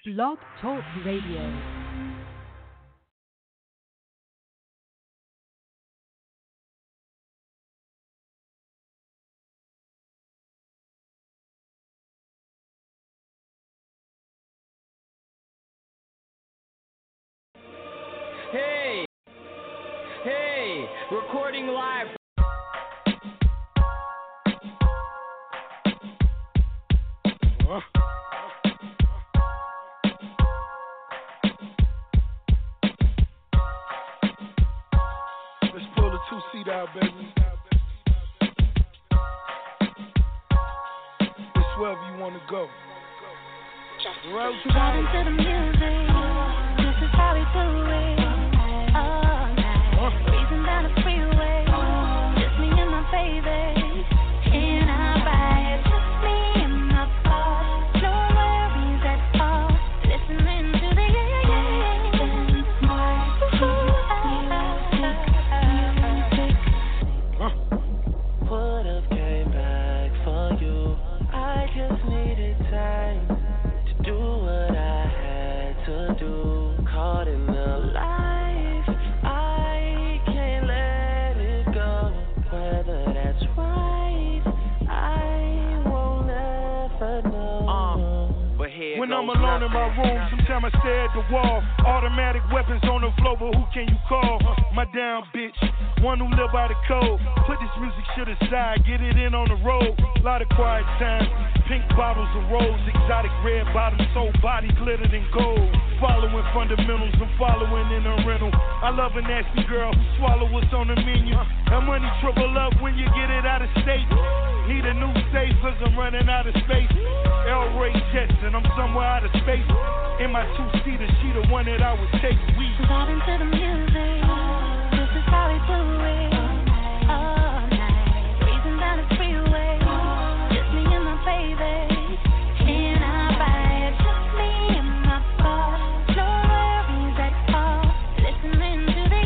Blog Talk Radio. Hey, recording live. Let's pull the two-seat out, baby. It's wherever you want to go. Driving to the music. This is how we do it. All night. Breezing down the freeway. Just me and my baby. In our ride. Just me and my car. No worries at all. Listening to the Would've came back for you. I just needed time to do what I had to do. Caught in the life, I can't let it go. Whether that's right, I won't ever know. But here When goes I'm alone in my room, sometimes I stare at the wall. Automatic weapons on the floor, but who can you call? My down bitch, one who live by the code. Put this music shit aside, get it in on the road. Lot of quiet time, pink bottles of rose, exotic red bottoms, whole body glittered in gold. Following fundamentals, I'm following in a rental. I love a nasty girl who swallow what's on the menu. That money triple up when you get it out of state. Need a new safe cause I'm running out of space. L. Ray Jets and I'm somewhere out of space. In my two-seater, she the one that I would take. We vibing to the music. This is how we do it. All night. Breezing down the freeway. Just me and my baby. In our ride. Just me and my car. No worries at all. Listening to the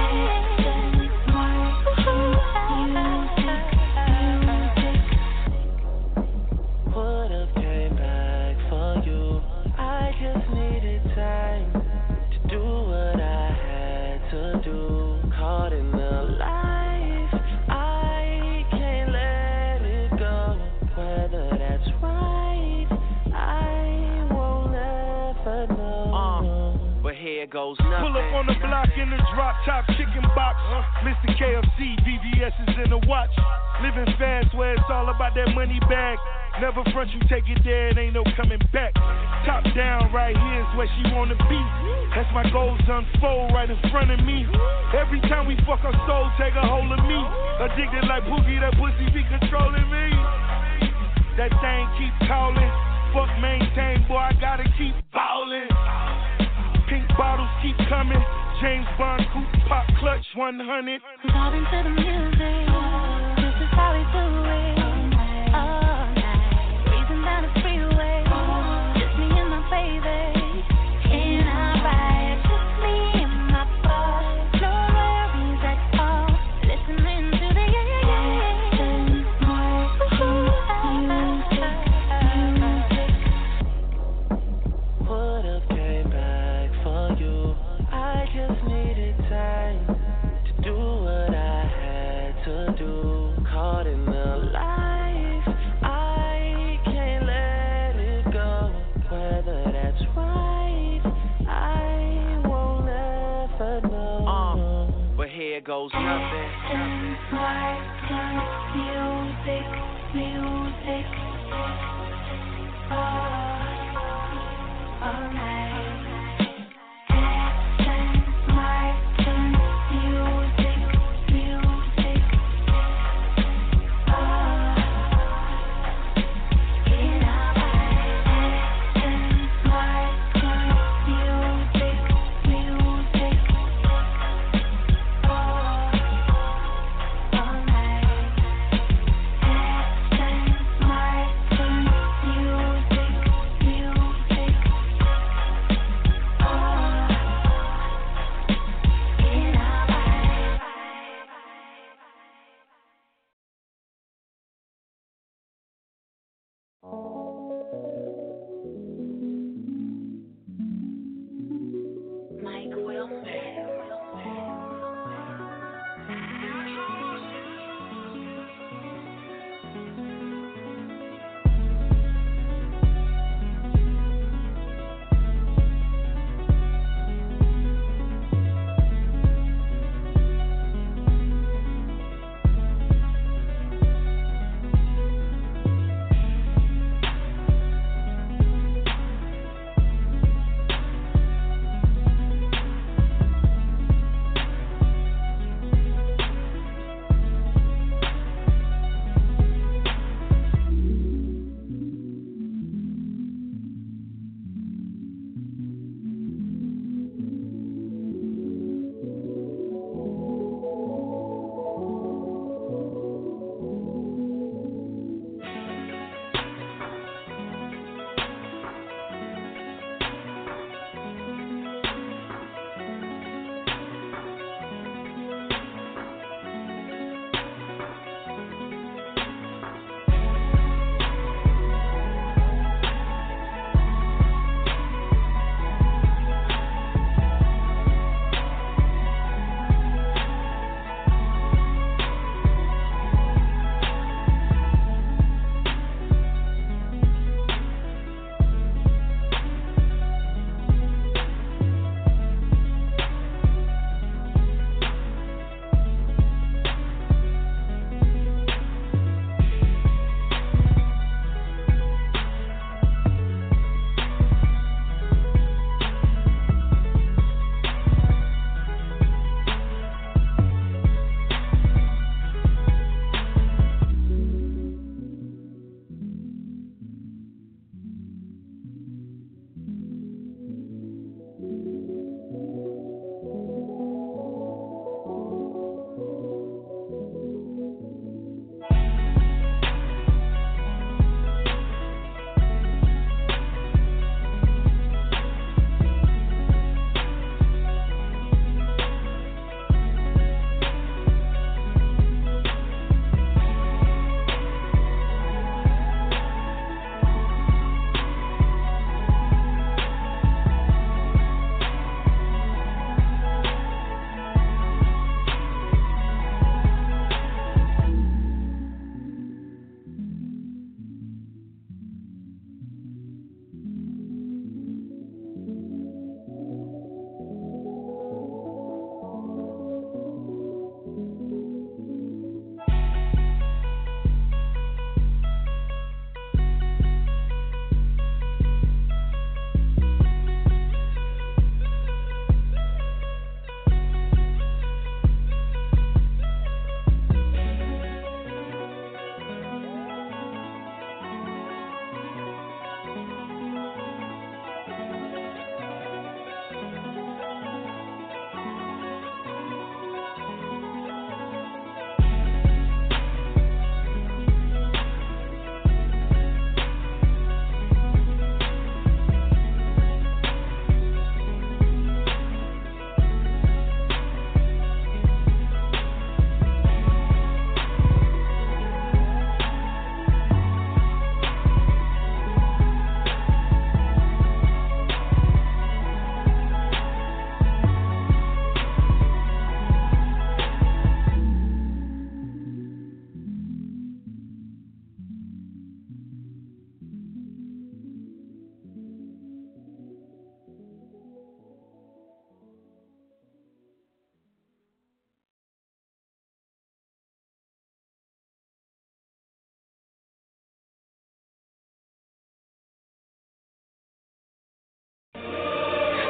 Would've came back for you. I just needed time to do what I had to do. Caught in the life, I can't let it go. Whether that's right, I won't ever know. But here goes nothing. pull up on the block in the drop top chicken box. Mr. KFC, VVS is in the watch. Living fast where it's all about that money bag. Never front, you take it there, it ain't no coming back. Top down, right here's where she wanna be. That's my goals unfold right in front of me. Every time we fuck, her soul take a hold of me. Addicted like Pookie, that pussy be controlling me. That thing keep calling. Fuck maintain, boy, I gotta keep ballin'. Pink bottles keep coming. James Bond coupe pop clutch 100. vibing to the music. This is how we do it. All night. Breezing down the freeway. Just me and my baby. In our ride. Just me and my car. No worries at all. Listening to the Would've came back for you. I just needed time to do what I had to do. Caught in the life, I can't let it go. Whether that's right, I won't ever know. But here goes nothing. music, music. All night. Martin, music, music. In our Martin, music, music. All night. Martin, music.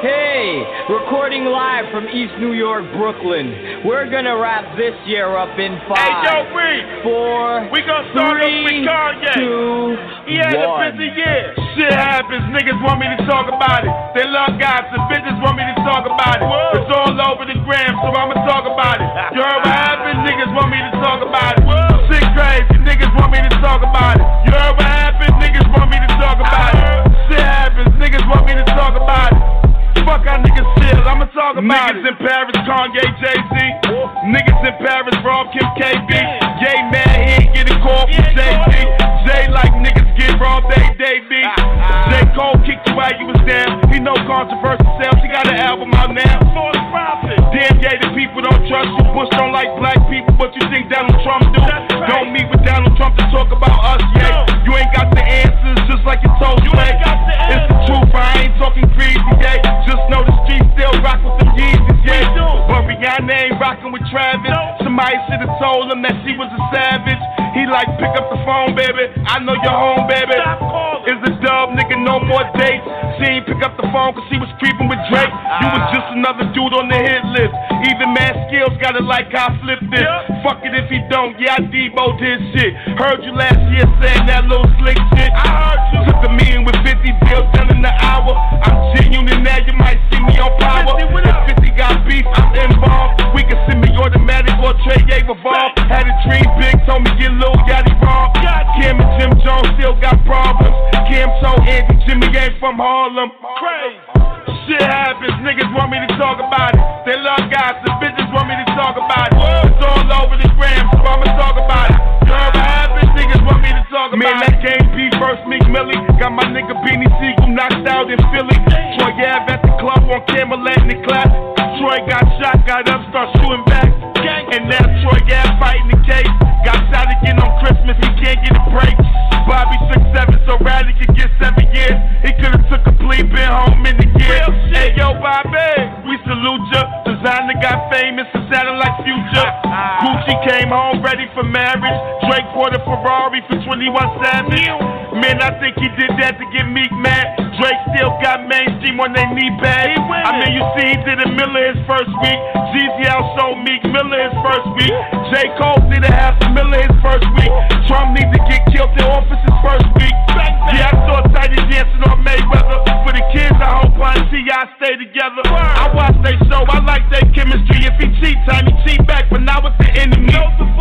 Hey, recording live from East New York, Brooklyn. We're gonna wrap this year up in 5, Hey, yo, Reed. 4, We gonna start off 3, with Kanye. 2, He had 1. a busy year. Shit happens, niggas want me to talk about it. They love gossip, bitches want me to talk about it. Whoa. It's all over the gram, so I'ma talk about it. You heard what happened? Niggas want me to talk about it. Whoa. Shit crazy, niggas want me to talk about it. You heard what happened? Niggas want me to talk about it. Shit happens, niggas want me to talk about it. Fuck how niggas feel, I'ma talk about niggas it. In Paris, Kanye, Jay-Z. Niggas in Paris, Rob, Kim, KB. Yay, mad, he ain't getting called from Jay-Z. Jay like niggas get robbed, they beat. J. Cole kicked you out, you was down. He know controversial sales, he got an album out now. Damn, yeah, the people don't trust you. Bush don't like black people, but you think Donald Trump do? Don't meet with Donald Trump to talk about us, yeah. You ain't got the answers, just like you told me. It's the truth, I ain't talking greasy, yeah. Just know the streets still rock with them Yeezys, yeah. But Rihanna ain't rocking with Travis. Somebody should've told him that she was a savage. He like, pick up the phone, baby. I know you're home, baby. It's a dub, nigga, no more dates. She ain't pick up the phone cause she was creeping with Drake. You was just another dude on the hit list. Even Mad Skills gotta like how I flipped this. Fuck it if he don't, yeah, I Debo'd his shit. Heard you last year saying that little slick shit. I heard you. Took a meeting with 50 deals done in the hour. I'm genuine and now you might see me on power. If 50 got beef, I'm involved. We can send me automatic or Trey A revolve. Had a dream big, told me get Lil Yachty wrong. Cam and Jim Jones still got problems. Cam told Andy Jimmy ain't from Harlem. Crazy. Shit happens, niggas want me to talk about it. They love gossip, bitches want me to talk about it. It's all over the gram, so I'ma talk about it. You heard what happened? Niggas want me to talk about it. Man, that game B first Meek Millie. Got my nigga Beanie Siegel knocked out in Philly. Troy Ave at the club on camera letting it clap. Troy got shot, got up, start shooting back. And now Troy Ave fighting the case. Got shot again on Christmas, he can't get a break. Bobby 6'7", so Riley could get 7 years. He could've took a plea, been home in the year. Hey yo, Bobby, we salute ya. Designer got famous and sounded like Future. Gucci came home ready for marriage. Drake bought a Ferrari for 21 Savage. Man, I think he did that to get Meek mad. Drake still got mainstream on their knee pads. I mean, you see, he did a Miller his first week. Jeezy outsold Meek Miller his first week. J. Cole did a $500,000 his first week. Trump need to get killed in office his first week. Yeah, I saw Tidy dancing on Mayweather. For the kids, I hope I see y'all stay together. I watch they show, I like their chemistry. If he cheat, time he cheat back, but now it's the enemy.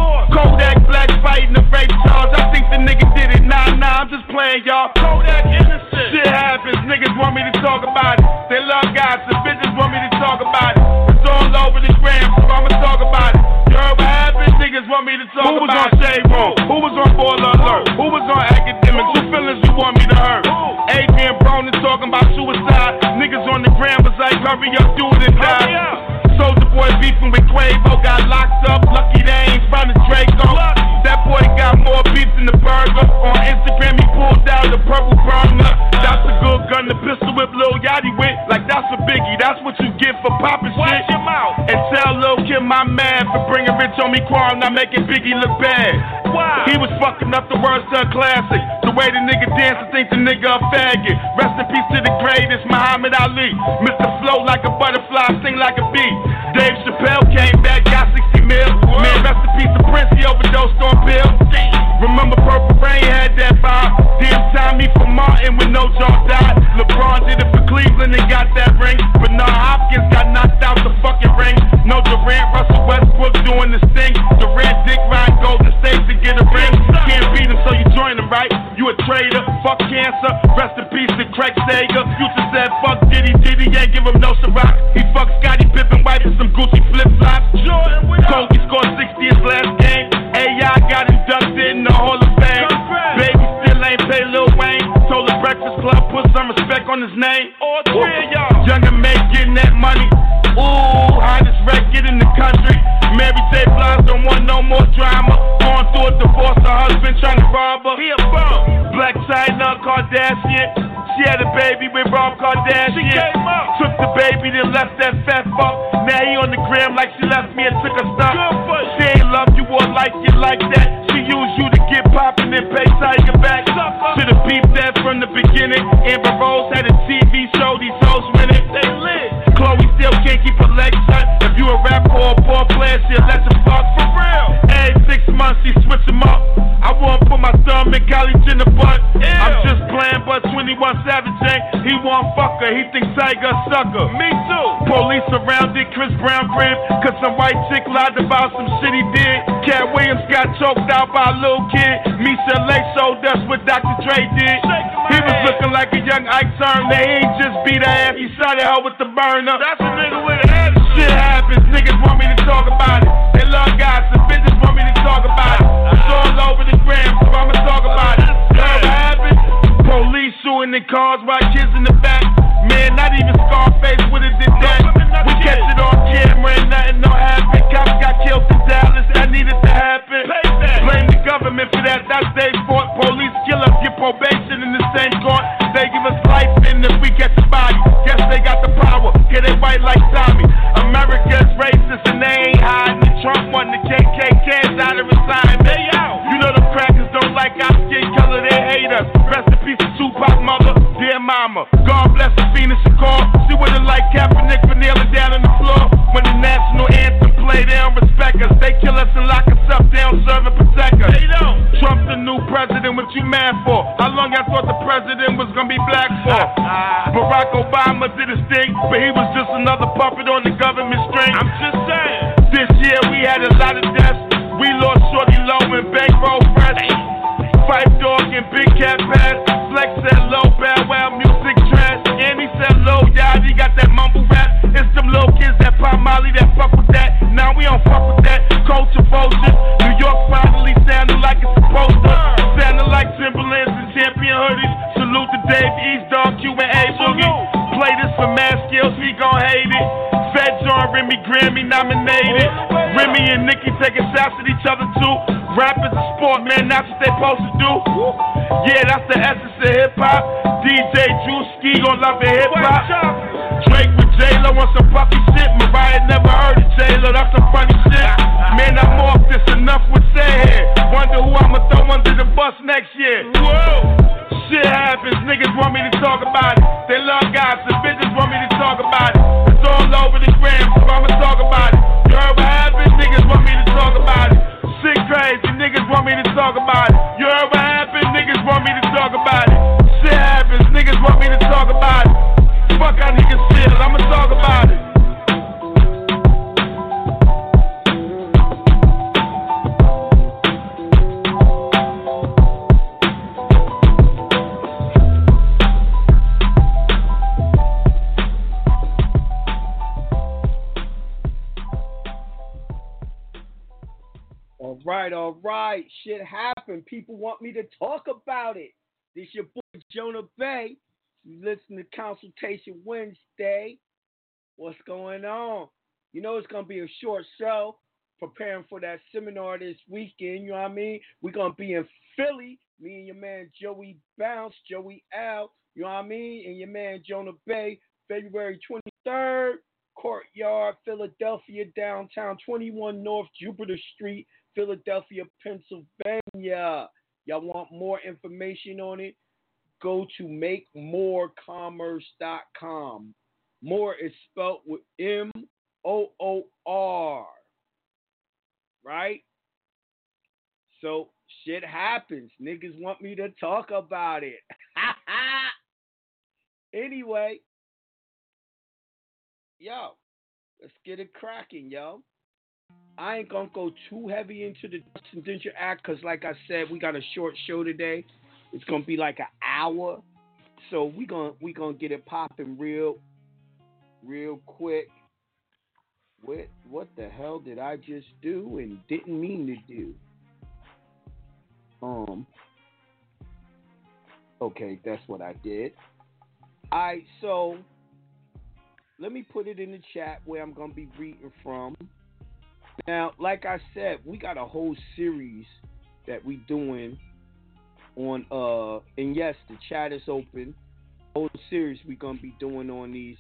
Kodak Black fighting the rape charge. I think the nigga did it. Nah, I'm just playing, y'all. Kodak innocent. Shit happens, niggas want me to talk about it. They love gossip, bitches want me to talk about it. It's all over the gram, so I'ma talk about it. You heard what happened? Niggas want me to talk about it. Who was on Shade Room? Who was on Baller Alert? Who was on Academics? Who feelings you want me to hurt? Adrian Broner talking about suicide. Niggas on the gram was like, hurry up, do it and die. Soulja Boy beefing with Quavo, got locked up. Lucky they ain't found a Draco. That boy got more beef than the burger. On Instagram he pulled out the purple burner. That's a good gun, the pistol whip Lil Yachty with. Like that's a biggie, that's what you get for popping shit. Watch your mouth. And tell Lil Kim my man for bringing Rich on me quarrel, not making Biggie look bad. Why? He was fucking up the words to a classic. The way the nigga dance, I think the nigga a faggot. Rest in peace to the greatest, Muhammad Ali. Mr. Flow like a butterfly, sing like a bee. Dave Chappelle came back, got 60 mil. Man, rest in peace to Prince, he overdosed on pills. Remember Purple Rain had that vibe. Damn Tommy from Martin when no jaw died. LeBron did it for Cleveland and got that ring. But nah, Hopkins got knocked out the fucking ring. No Durant, Russell Westbrook doing this thing. Durant, Dick Ryan, Golden State to get a ring. Can't beat him, so you join him, right? You a traitor, fuck cancer. Rest in peace to Craig Sager. Future said fuck Diddy, ain't give him no Ciroc. He fucked Scottie Pippen, wife with some Gucci flip-flops. Kobe scored 60 his last game. AI got inducted in the Hall of Fame. Baby still ain't pay Lil Wayne. Told the Breakfast Club put some respect on his name. All three of y'all. Young and May getting that money. Ooh, hottest record in the country. Mary J. Blige don't want no more drama. Going through a divorce, her husband trying to rob her. He a bum. Blac Chyna Kardashian. She had a baby with Rob Kardashian. She came up. Took the baby, then left that fat fuck. Now he on the gram like she left me and took her stuff. She ain't love you or like you like that. She used you to get poppin' and pay Tiger back. Should've peeped that from the beginning. Amber Rose had a TV show, these hoes winning. They lit. a rap for a ball player, she a legend fuck for real. Every 6 months she switch him up. I won't put my thumb in Kylie Jenner butt. I'm just playing, but 21 Savage ain't. He won't fuck her, he thinks Tiger a sucker. Me too. Police surrounded Chris Brown crib, cause some white chick lied about some shit he did. Cat Williams got choked out by a little kid. Misha Lake showed us what Dr. Dre did. He was looking like a young Ike Turner. He ain't just beat her ass, he shot at her with the burner. That's a nigga with a head. Shit happens, niggas want me to talk about it. They love gossip, bitches want me to talk about it. It's all over the gram, so I'ma talk about it. What happened? Police shooting in cars while kids in the back. Man, not even Scarface would've did that. We catch it on camera and nothing don't happen. Cops got killed in Dallas, that needed to happen. Blame the government for that, that's their fault. Police kill us, get probation in the same court. They give us life and if we catch a body, guess they got the power, get it white like Tommy. America's racist and they ain't hiding. Trump won the KKK's out of resign. They out. You know the crackers don't like our skin color, they hate us. Rest in peace to Tupac, mother, dear mama. God bless the Phoenix and call. She would've liked Kaepernick for kneeling down on the floor. When the national anthem play, they don't respect us. They kill us and lock us up, they don't serve and protect us. They don't. Trump the new president, what you mad for? How long y'all thought the president was gonna be black for? Barack Obama did his thing, but he was just another puppet on the government string. I'm just saying. This year we had a lot of deaths. We lost Shorty Low and Bankroll Fresh. Fight Dog and Big Cat Pass. Flex said low, Bow Wow, music trash. And he said low, y'all, he got that mumble rap. It's them little kids that pop Molly that fuck with that. Now we don't fuck with that. Culture vultures. New York finally sounded like it's supposed to. Sounded like Timberlands and champion hoodies. Salute to Dave East Dog, Q and A Boogie. Play this for Mad Skills, he gon' hate it. Fat John, Remy Grammy nominated. Remy and Nicki taking shots at each other too. Rap is a sport, man, that's what they supposed to do. Yeah, that's the essence of hip hop. DJ Drewski gon' love it hip hop. Drake with J-Lo on some puffy shit. Mariah never heard of J-Lo, that's some funny shit. Man, I'm off this, enough with say here. Wonder who I'ma throw under the bus next year. Whoa. Shit happens, niggas want me to talk about it. They love gossip, bitches want me to talk about it. It's all over the gram, so I'ma talk about it. You heard what happened? Niggas want me to talk about it. Shit crazy, niggas want me to talk about it. You heard what happened? Niggas want me to talk about it. Shit happens, niggas want me to talk about it. Fuck out niggas shit, I'ma talk about it. All right. Shit happened. People want me to talk about it. This your boy Jonah Bay. You listen to Consultation Wednesday. What's going on? You know it's going to be a short show. Preparing for that seminar this weekend. You know what I mean? We're going to be in Philly. Me and your man Joey Bounce, Joey Al. You know what I mean? And your man Jonah Bay. February 23rd. Courtyard, Philadelphia, downtown, 21 North Jupiter Street, Philadelphia, Pennsylvania. Y'all want more information on it? Go to makemoorcommerce.com. More is spelled with M-O-O-R. Right? So, shit happens. Niggas want me to talk about it. Anyway. Yo, let's get it cracking, yo. I ain't gonna go too heavy into the Justin Denture Act because, like I said, we got a short show today. It's gonna be like an hour, so we gonna get it popping real quick. What the hell did I just do and didn't mean to do? Okay, that's what I did. Alright, so let me put it in the chat where I'm gonna be reading from. Now, like I said, we got a whole series that we doing on and yes, the chat is open. Whole series we gonna be doing on these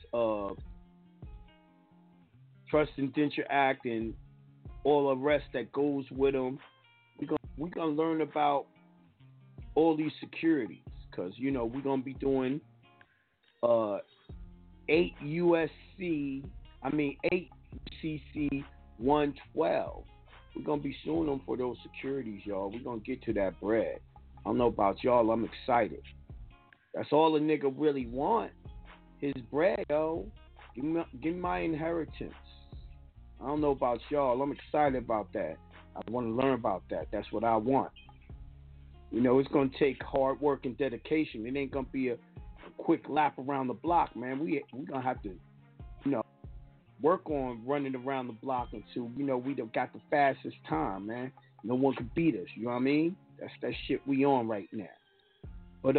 Trust and Denture Act and all the rest that goes with them. We gonna learn about all these securities because we're gonna be doing 8 UCC 112. We're going to be suing them for those securities, y'all. We're going to get to that bread. I don't know about y'all. I'm excited. That's all a nigga really want. His bread, yo. Give me my inheritance. I don't know about y'all. I'm excited about that. I want to learn about that. That's what I want. You know, it's going to take hard work and dedication. It ain't going to be a quick lap around the block, man. We're going to have to, you know, work on running around the block until, you know, we done got the fastest time, man. No one can beat us. You know what I mean? That's that shit we on right now. But,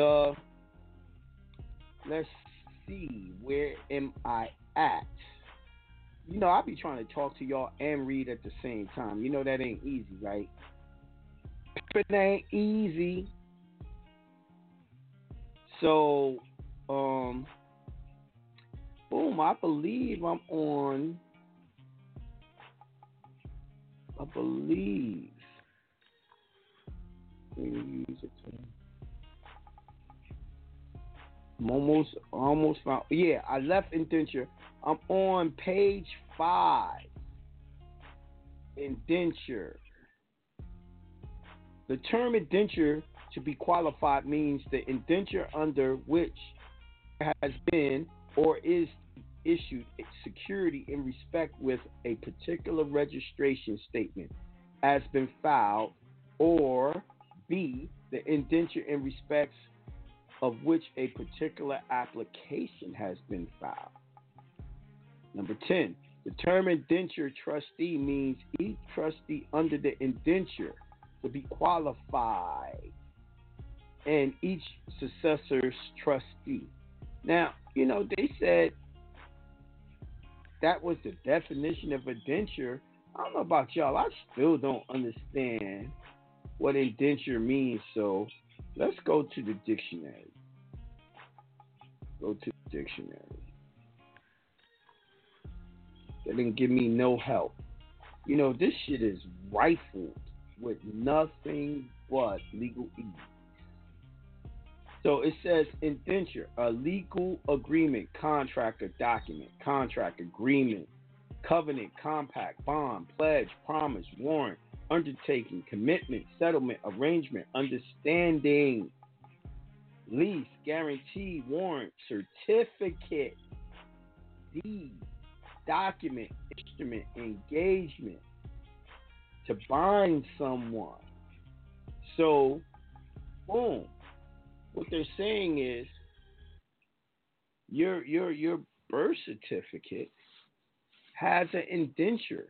let's see. Where am I at? You know, I be trying to talk to y'all and read at the same time. You know that ain't easy, right? It ain't easy. So, boom, I believe I'm on. I believe. Let me use it to. I'm almost found. Yeah, I left indenture. I'm on page 5. Indenture. The term indenture to be qualified means the indenture under which there has been or is issued a security in respect with a particular registration statement has been filed, or B, the indenture in respects of which a particular application has been filed. Number 10, the term indenture trustee means each trustee under the indenture to be qualified and each successor's trustee. Now, you know, they said that was the definition of indenture. I don't know about y'all. I still don't understand what indenture means. So let's go to the dictionary. Go to the dictionary. That didn't give me no help. You know, this shit is rifled with nothing but legal ease. So it says indenture, a legal agreement, contract or document, contract, agreement, covenant, compact, bond, pledge, promise, warrant, undertaking, commitment, settlement, arrangement, understanding, lease, guarantee, warrant, certificate, deed, document, instrument, engagement, to bind someone. So, boom. What they're saying is your birth certificate has an indenture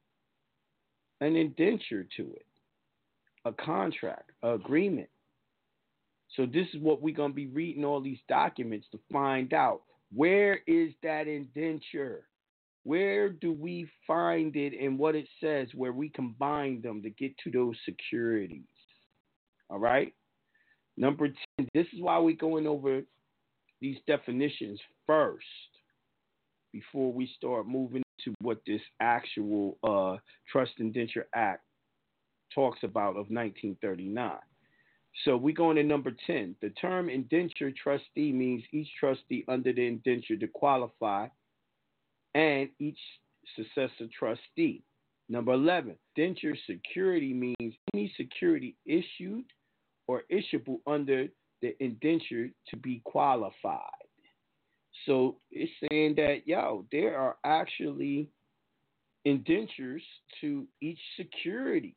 to it, a contract, an agreement. So this is what we're going to be reading all these documents to find out. Where is that indenture? Where do we find it and what it says where we combine them to get to those securities? All right? Number 10, this is why we're going over these definitions first before we start moving to what this actual Trust Indenture Act talks about of 1939. So we're going to number 10. The term indenture trustee means each trustee under the indenture to qualify and each successor trustee. Number 11, indenture security means any security issued or issuable under the indenture to be qualified. So it's saying that, there are actually indentures to each security.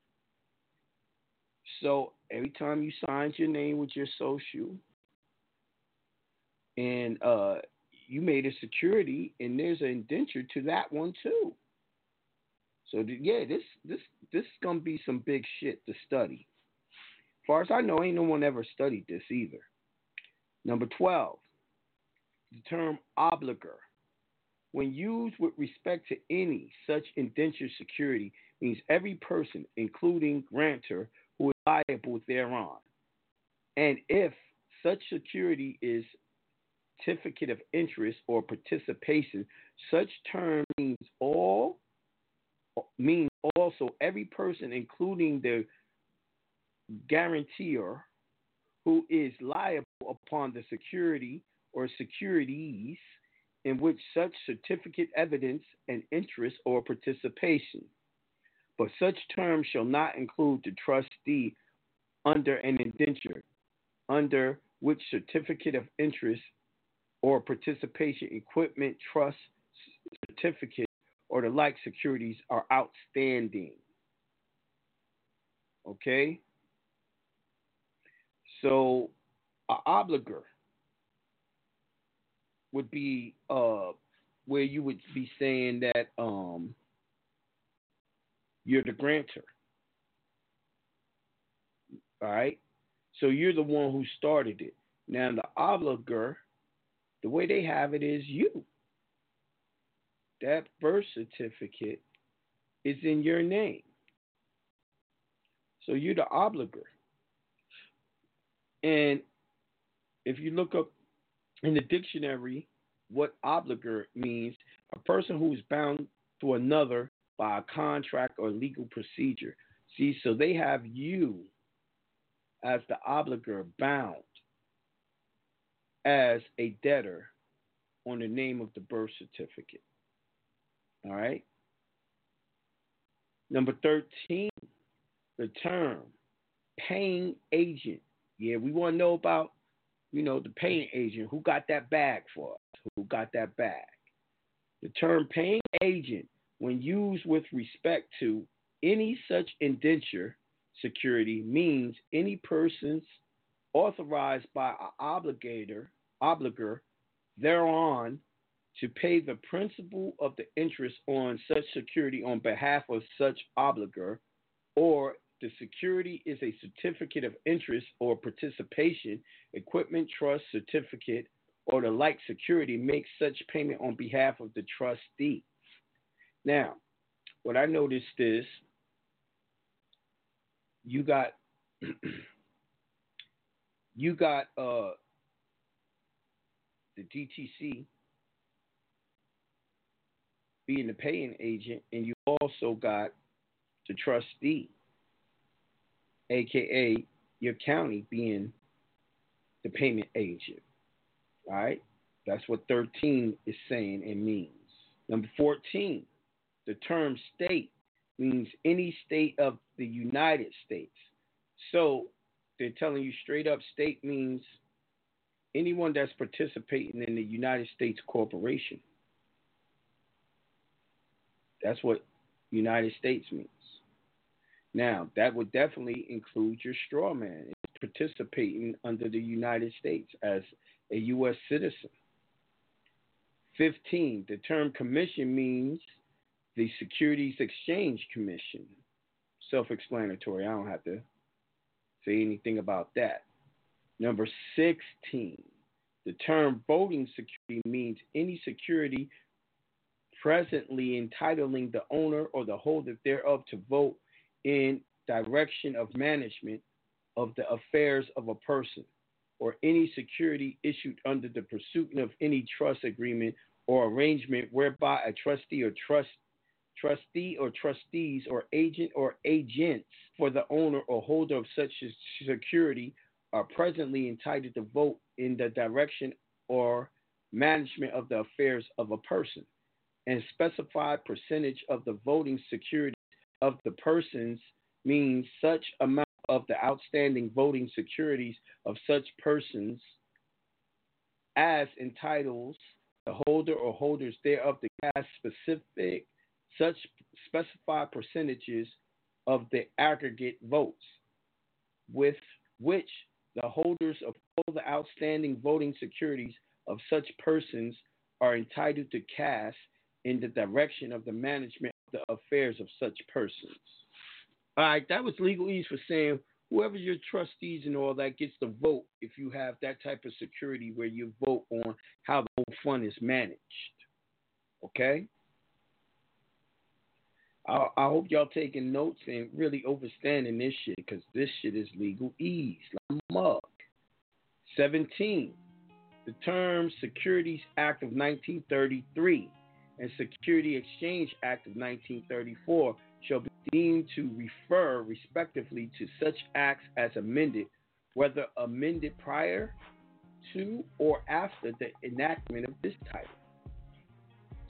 So every time you signed your name with your social and you made a security, and there's an indenture to that one too. So this is gonna be some big shit to study. As far as I know, ain't no one ever studied this either. Number 12, the term obligor, when used with respect to any such indenture security, means every person, including grantor, who is liable thereon. And if such security is certificate of interest or participation, such term means also every person, including the guarantor, who is liable upon the security or securities in which such certificate evidence an interest or participation. But such terms shall not include the trustee under an indenture, under which certificate of interest or participation, equipment, trust certificate, or the like securities are outstanding. Okay? So, an obligor would be where you would be saying that you're the grantor. All right? So you're the one who started it. Now, the obligor, the way they have it is you. That birth certificate is in your name. So you're the obligor. And if you look up in the dictionary what obligor means, a person who is bound to another by a contract or legal procedure. See, so they have you as the obligor bound as a debtor on the name of the birth certificate. All right? Number 13, the term paying agent. Yeah, we want to know about, the paying agent. Who got that bag for us? Who got that bag? The term paying agent, when used with respect to any such indenture security, means any persons authorized by an obligor thereon to pay the principal of the interest on such security on behalf of such obligor, or the security is a certificate of interest or participation, equipment, trust, certificate, or the like security, makes such payment on behalf of the trustee. Now, what I noticed is you got the DTC being the paying agent, and you also got the trustee, aka your county, being the payment agent. All right? That's what 13 is saying and means. Number 14, the term state means any state of the United States. So they're telling you straight up, state means anyone that's participating in the United States corporation. That's what United States means. Now, that would definitely include your straw man participating under the United States as a U.S. citizen. 15, the term commission means the Securities Exchange Commission. Self-explanatory. I don't have to say anything about that. Number 16, the term voting security means any security presently entitling the owner or the holder thereof to vote in direction of management of the affairs of a person, or any security issued under the pursuit of any trust agreement or arrangement whereby a trustee or trustees or agent or agents for the owner or holder of such a security are presently entitled to vote in the direction or management of the affairs of a person, and specified percentage of the voting securities of the persons means such amount of the outstanding voting securities of such persons as entitles the holder or holders thereof to cast such specified percentages of the aggregate votes with which the holders of all the outstanding voting securities of such persons are entitled to cast in the direction of the management of the affairs of such persons. All right, that was legalese for saying whoever your trustees and all that gets to vote if you have that type of security where you vote on how the whole fund is managed. Okay? I hope y'all taking notes and really understanding this shit, because this shit is legalese. Like a mug. 17. The term Securities Act of 1933 and Security Exchange Act of 1934 shall be deemed to refer respectively to such acts as amended, whether amended prior to or after the enactment of this title.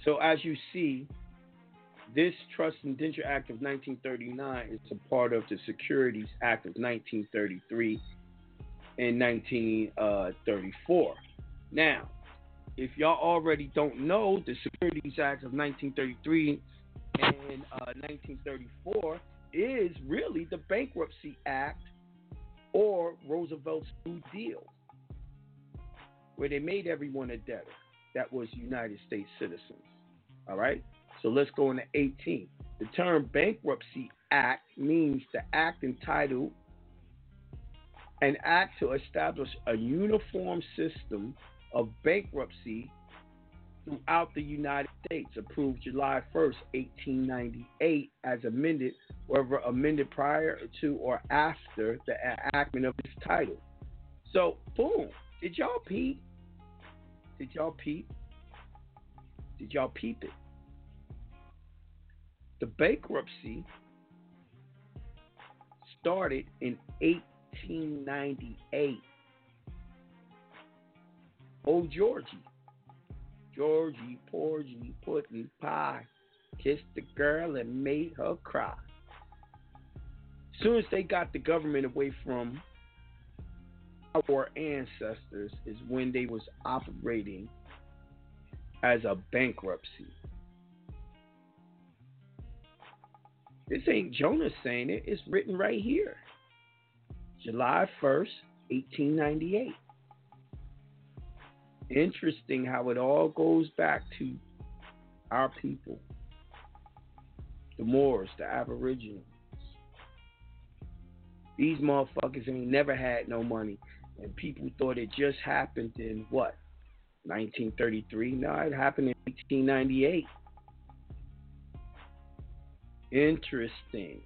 So as you see, this Trust Indenture Act of 1939 is a part of the Securities Act of 1933 and 1934. Now, if y'all already don't know, the Securities Act of 1933 and 1934 is really the Bankruptcy Act or Roosevelt's New Deal, where they made everyone a debtor that was United States citizens. All right? So let's go into 18. The term Bankruptcy Act means the act entitled an act to establish a uniform system of bankruptcy throughout the United States, approved July 1st, 1898, as amended, whether amended prior to or after the enactment of this title. So, boom. Did y'all peep? Did y'all peep? Did y'all peep it? The bankruptcy started in 1898. Oh, Georgie, Porgy, putting pie, kissed the girl and made her cry. As soon as they got the government away from our ancestors is when they was operating as a bankruptcy. This ain't Jonas saying it. It's written right here. July 1st, 1898. Interesting how it all goes back to our people, the Moors, the Aborigines. These motherfuckers ain't never had no money, and people thought it just happened in what, 1933? No, it happened in 1898. Interesting.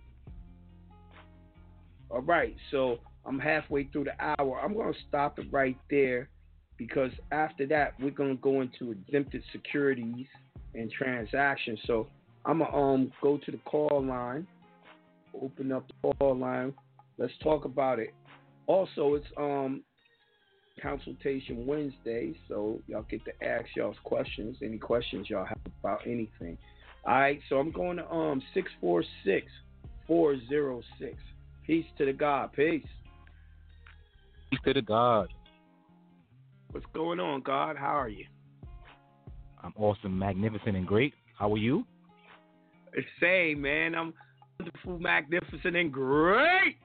All right, so I'm halfway through the hour. I'm going to stop it right there, because after that, we're going to go into exempted securities and transactions. So I'm going to go to the call line, open up the call line. Let's talk about it. Also, it's Consultation Wednesday, so y'all get to ask y'all's questions, any questions y'all have about anything. All right, so I'm going to 646-406. Peace to the God. Peace. Peace to the God. What's going on, God? How are you? I'm awesome, magnificent, and great. How are you? Same, man. I'm wonderful, magnificent, and great.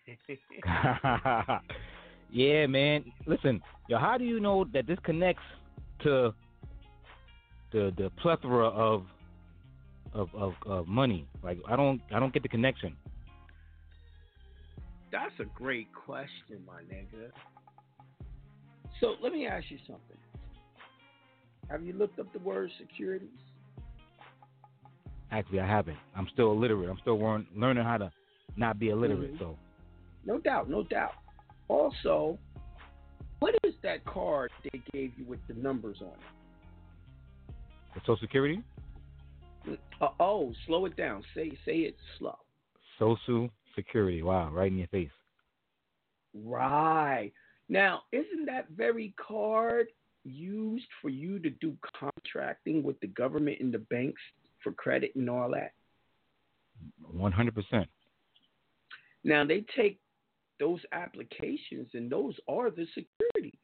Yeah, man. Listen, yo, how do you know that this connects to the plethora of money? Like, I don't get the connection. That's a great question, my nigga. So let me ask you something. Have you looked up the word securities? Actually, I haven't. I'm still illiterate. I'm still learning how to not be illiterate. Mm-hmm. So, no doubt. Also, what is that card they gave you with the numbers on it? the Social Security? Slow it down. Say it slow. Social Security. Wow, right in your face. Right. Now, isn't that very card used for you to do contracting with the government and the banks for credit and all that? 100%. Now, they take those applications, and those are the securities.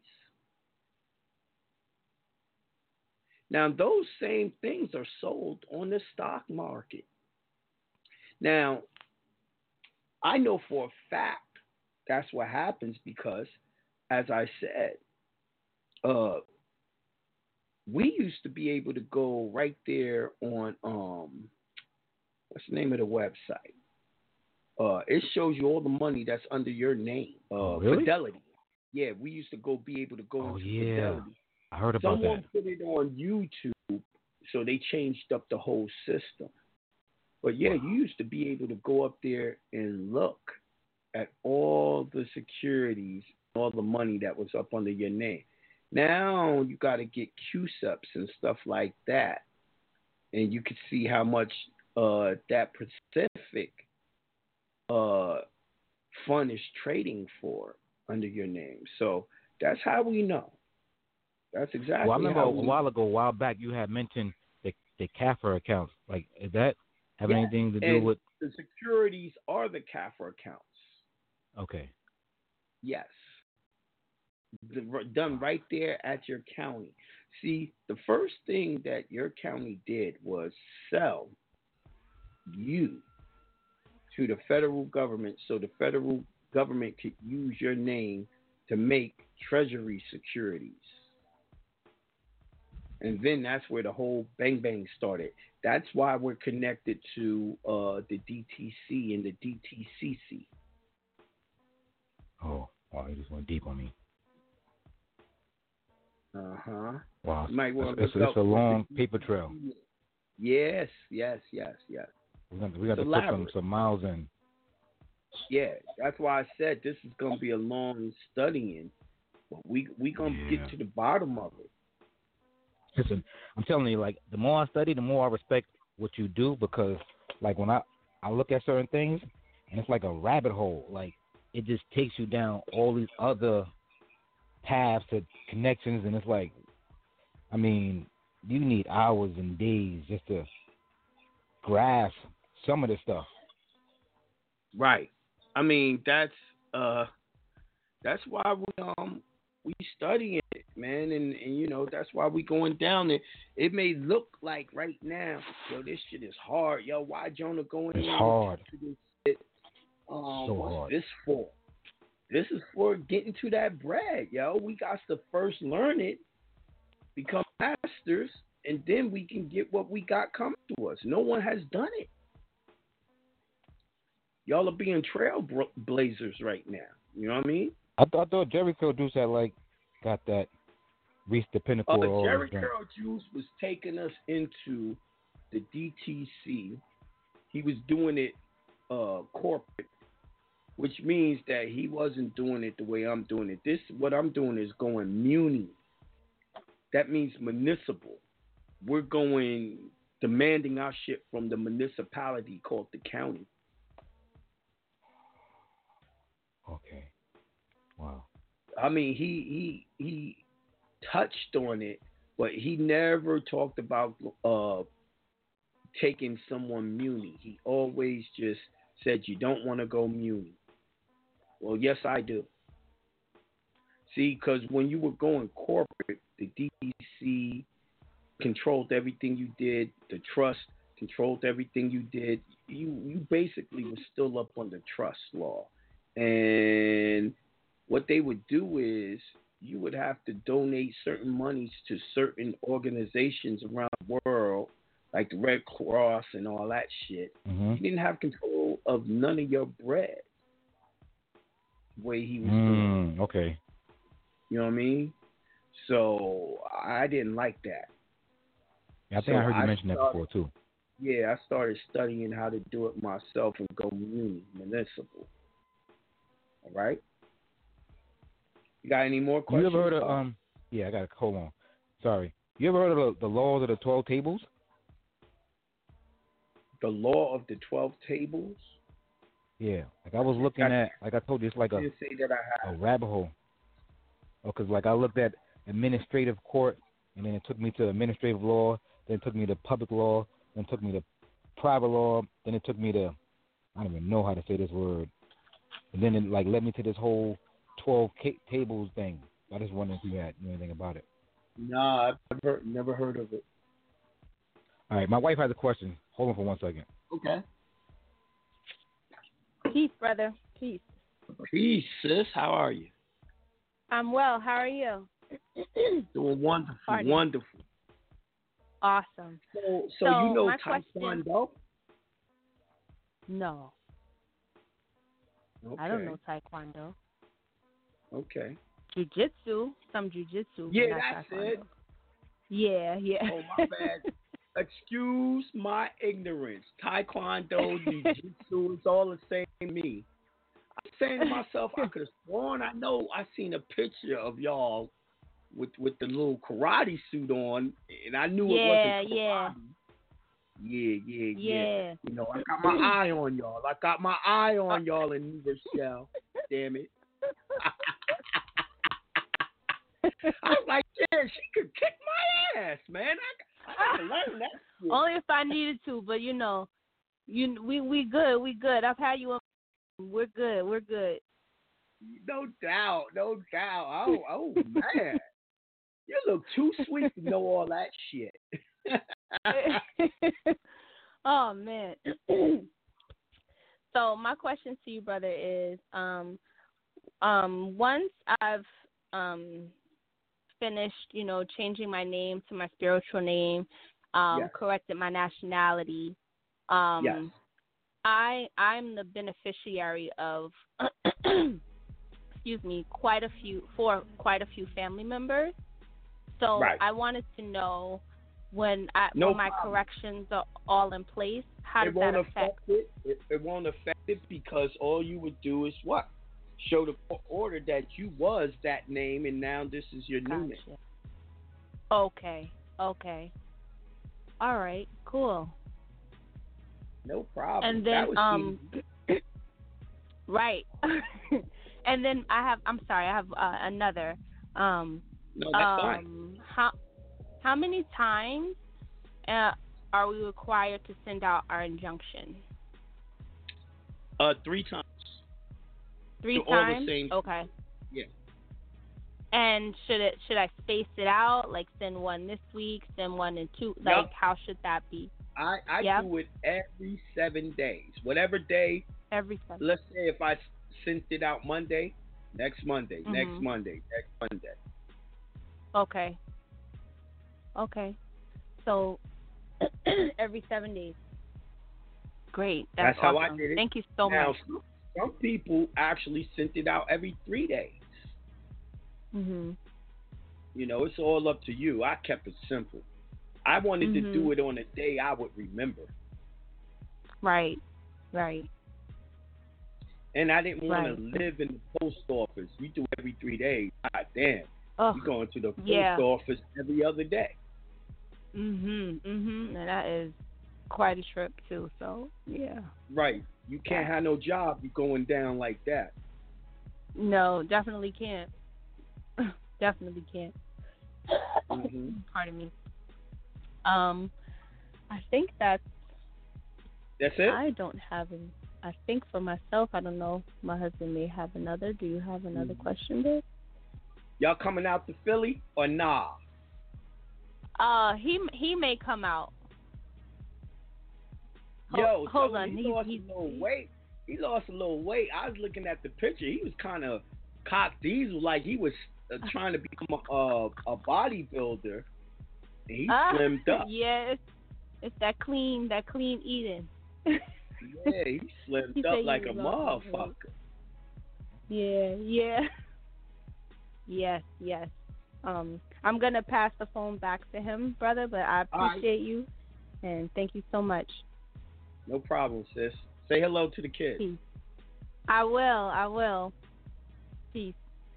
Now, those same things are sold on the stock market. Now, I know for a fact that's what happens because, as I said, we used to be able to go right there on, what's the name of the website? It shows you all the money that's under your name. Really? Fidelity. Yeah, we used to be able to go into Fidelity. I heard about Someone that. put it on YouTube, so they changed up the whole system. But yeah, you used to be able to go up there and look at all the securities, all the money that was up under your name. Now you got to get QSEPs and stuff like that, and you can see how much that specific fund is trading for under your name. So that's how we know. That's exactly. Well, I remember how a while back, you had mentioned the the Kaffir accounts. Like, is that have Yeah, anything to do and with? the securities are the CAFR accounts. Okay. Yes. Done right there at your county. See, the first thing that your county did was sell you to the federal government so the federal government could use your name to make treasury securities. And then that's where the whole bang bang started. That's why we're connected to the DTC and the DTCC. Oh, you just went deep on me. Uh-huh. Wow. You might want to It's a long paper trail. Yes. We got to put some miles in. Yeah, that's why I said this is going to be a long studying. But we going to get to the bottom of it. Listen, I'm telling you, like, the more I study, the more I respect what you do, because, like, when I look at certain things, and it's like a rabbit hole. Like, it just takes you down all these other paths to connections, and it's like, I mean, you need hours and days just to grasp some of this stuff. Right. I mean, that's why we studying it, man, and you know, that's why we going down it. It may look like right now, yo, this shit is hard. Yo, why Jonah going It's in hard. to this shit? So what's hard. this for? This is for getting to that bread, yo. We got to first learn it, become masters, and then we can get what we got coming to us. No one has done it. Y'all are being trailblazers right now. You know what I mean? I thought Jerry Curl Juice had, like, got that, reached the pinnacle of all Jerry this drink. Curl Juice was taking us into the DTC. He was doing it corporate, which means that he wasn't doing it the way I'm doing it. What I'm doing is going muni. That means municipal. We're going demanding our shit from the municipality called the county. Okay. Wow. I mean, he touched on it, but he never talked about taking someone muni. He always just said, you don't want to go muni. Well, yes, I do. See, because when you were going corporate, the DTC controlled everything you did. The trust controlled everything you did. You basically were still up on the trust law. And what they would do is you would have to donate certain monies to certain organizations around the world, like the Red Cross and all that shit. Mm-hmm. You didn't have control of none of your bread the way he was doing. Okay. You know what I mean? So I didn't like that. Yeah, I think I heard you mention that before, too. Yeah, I started studying how to do it myself and go municipal. All right? You got any more questions? You ever heard of, yeah, I got to, hold on. Sorry. You ever heard of the laws of the 12 tables? The law of the 12 tables? Yeah. Like, I was looking at, like I told you, it's like I didn't say that I have. a rabbit hole. Because, like, I looked at administrative court, and then it took me to administrative law, then it took me to public law, then it took me to private law, then it took me to, I don't even know how to say this word. And then it, like, led me to this whole 12 tables thing. I just wondered if you knew anything about it. Nah, I've never heard of it. All right, my wife has a question. Hold on for 1 second. Okay. Peace, brother. Peace. Peace, sis. How are you? I'm well. How are you? Doing wonderful. Pardon. Wonderful. Awesome. So you know my Taekwondo? question, no. Okay. I don't know Taekwondo. Okay. Jiu-jitsu. Some jiu-jitsu. Yeah, but not that's Taekwondo. it. Yeah. Oh, my bad. Excuse my ignorance. Taekwondo, jiu-jitsu, it's all the same to me. I'm saying to myself, I could have sworn I seen a picture of y'all with the little karate suit on, and I knew it wasn't karate. Yeah. You know, I got my eye on y'all. I got my eye on y'all in New Rochelle. Damn it. I was like, yeah, she could kick my ass, man. I can learn that shit. Only if I needed to, but we good. I've had you on. We're good. No doubt. Oh man. You look too sweet to know all that shit. Oh man. So my question to you, brother, is once I've finished, changing my name to my spiritual name, Yes. corrected my nationality, Yes. I'm the beneficiary of excuse me, quite a few family members. So Right. I wanted to know when my corrections are all in place, how does It won't that affect it. It won't affect it because all you would do is what? Show the court order that you was that name and now this is your new name. Okay. All right, cool. No problem. And then that was easy. right. And then I have another No, that's fine. How many times are we required to send out our injunction? 3 times. 3 So times? all the same. Okay. Yeah. And should I space it out? Like send one this week, send one in 2? Like Yep. how should that be? I Yep. do it every 7 days. Whatever day. Every 7. Let's say if I sent it out Monday, next Monday, Mm-hmm. next Monday, next Monday. Okay. So every 7 days. Great. That's awesome. how I did it. Thank you so Now, much. some people actually sent it out every 3 days. Mhm. It's all up to you. I kept it simple. I wanted to Mm-hmm. do it on a day I would remember. Right. And I didn't want Right. to live in the post office. You do it every 3 days. God damn. Oh. You're going to the post Yeah. office every other day. And that is quite a trip too. So yeah. Right. You can't have no job. You going down like that. No, definitely can't. Definitely can't. Mm-hmm. Pardon me. I think that's it. I don't have any. I think for myself, I don't know. My husband may have another. Do you have another question, babe? Y'all coming out to Philly or nah? He may come out. Yo, hold so on. He lost a little weight. He lost a little weight. I was looking at the picture. He was kind of cock diesel, like he was trying to become a bodybuilder. And he slimmed up. Yeah, it's that clean eating. Yeah, he slimmed up like a motherfucker. Yeah. Yes. I'm gonna pass the phone back to him, brother, but I appreciate you and thank you so much. No problem, sis. Say hello to the kids. Peace. I will. Peace.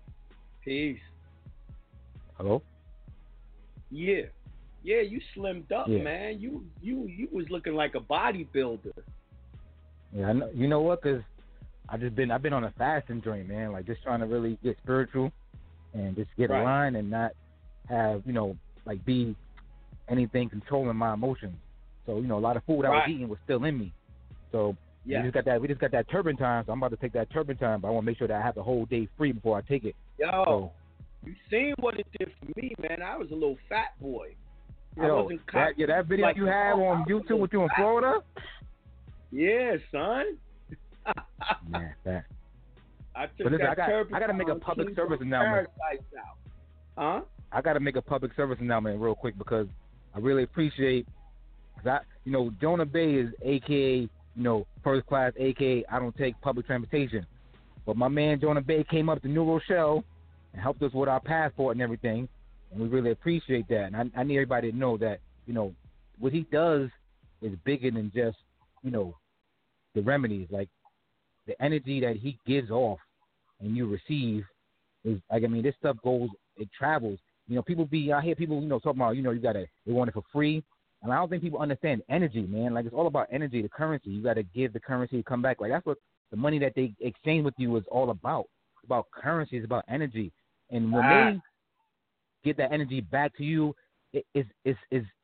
Hello? Yeah, you slimmed up, Yeah. man. You was looking like a bodybuilder. Yeah, I know. You know what? Because I've been on a fasting joint, man. Like just trying to really get spiritual and just get aligned and not have like be anything controlling my emotions. So a lot of food I was eating was still in me. So we just got that turpentine. So I'm about to take that turpentine, but I want to make sure that I have the whole day free before I take it. Yo, you seen what it did for me, man? I was a little fat boy. That video you have on YouTube with you in Florida. Yeah, son. Man, that. I took But listen, that I got to make a public service announcement. Huh? I got to make a public service announcement real quick because I really appreciate. Jonah Bey is AKA, first class, AKA I don't take public transportation. But my man Jonah Bey came up to New Rochelle and helped us with our passport and everything, and we really appreciate that. And I need everybody to know that, what he does is bigger than just, the remedies. Like, the energy that he gives off and you receive is, this stuff goes, it travels. I hear people, talking about, they want it for free. And I don't think people understand energy, man. Like, it's all about energy, the currency. You got to give the currency to come back. Like, that's what the money that they exchange with you is all about. It's about currency. It's about energy. And when they get that energy back to you, it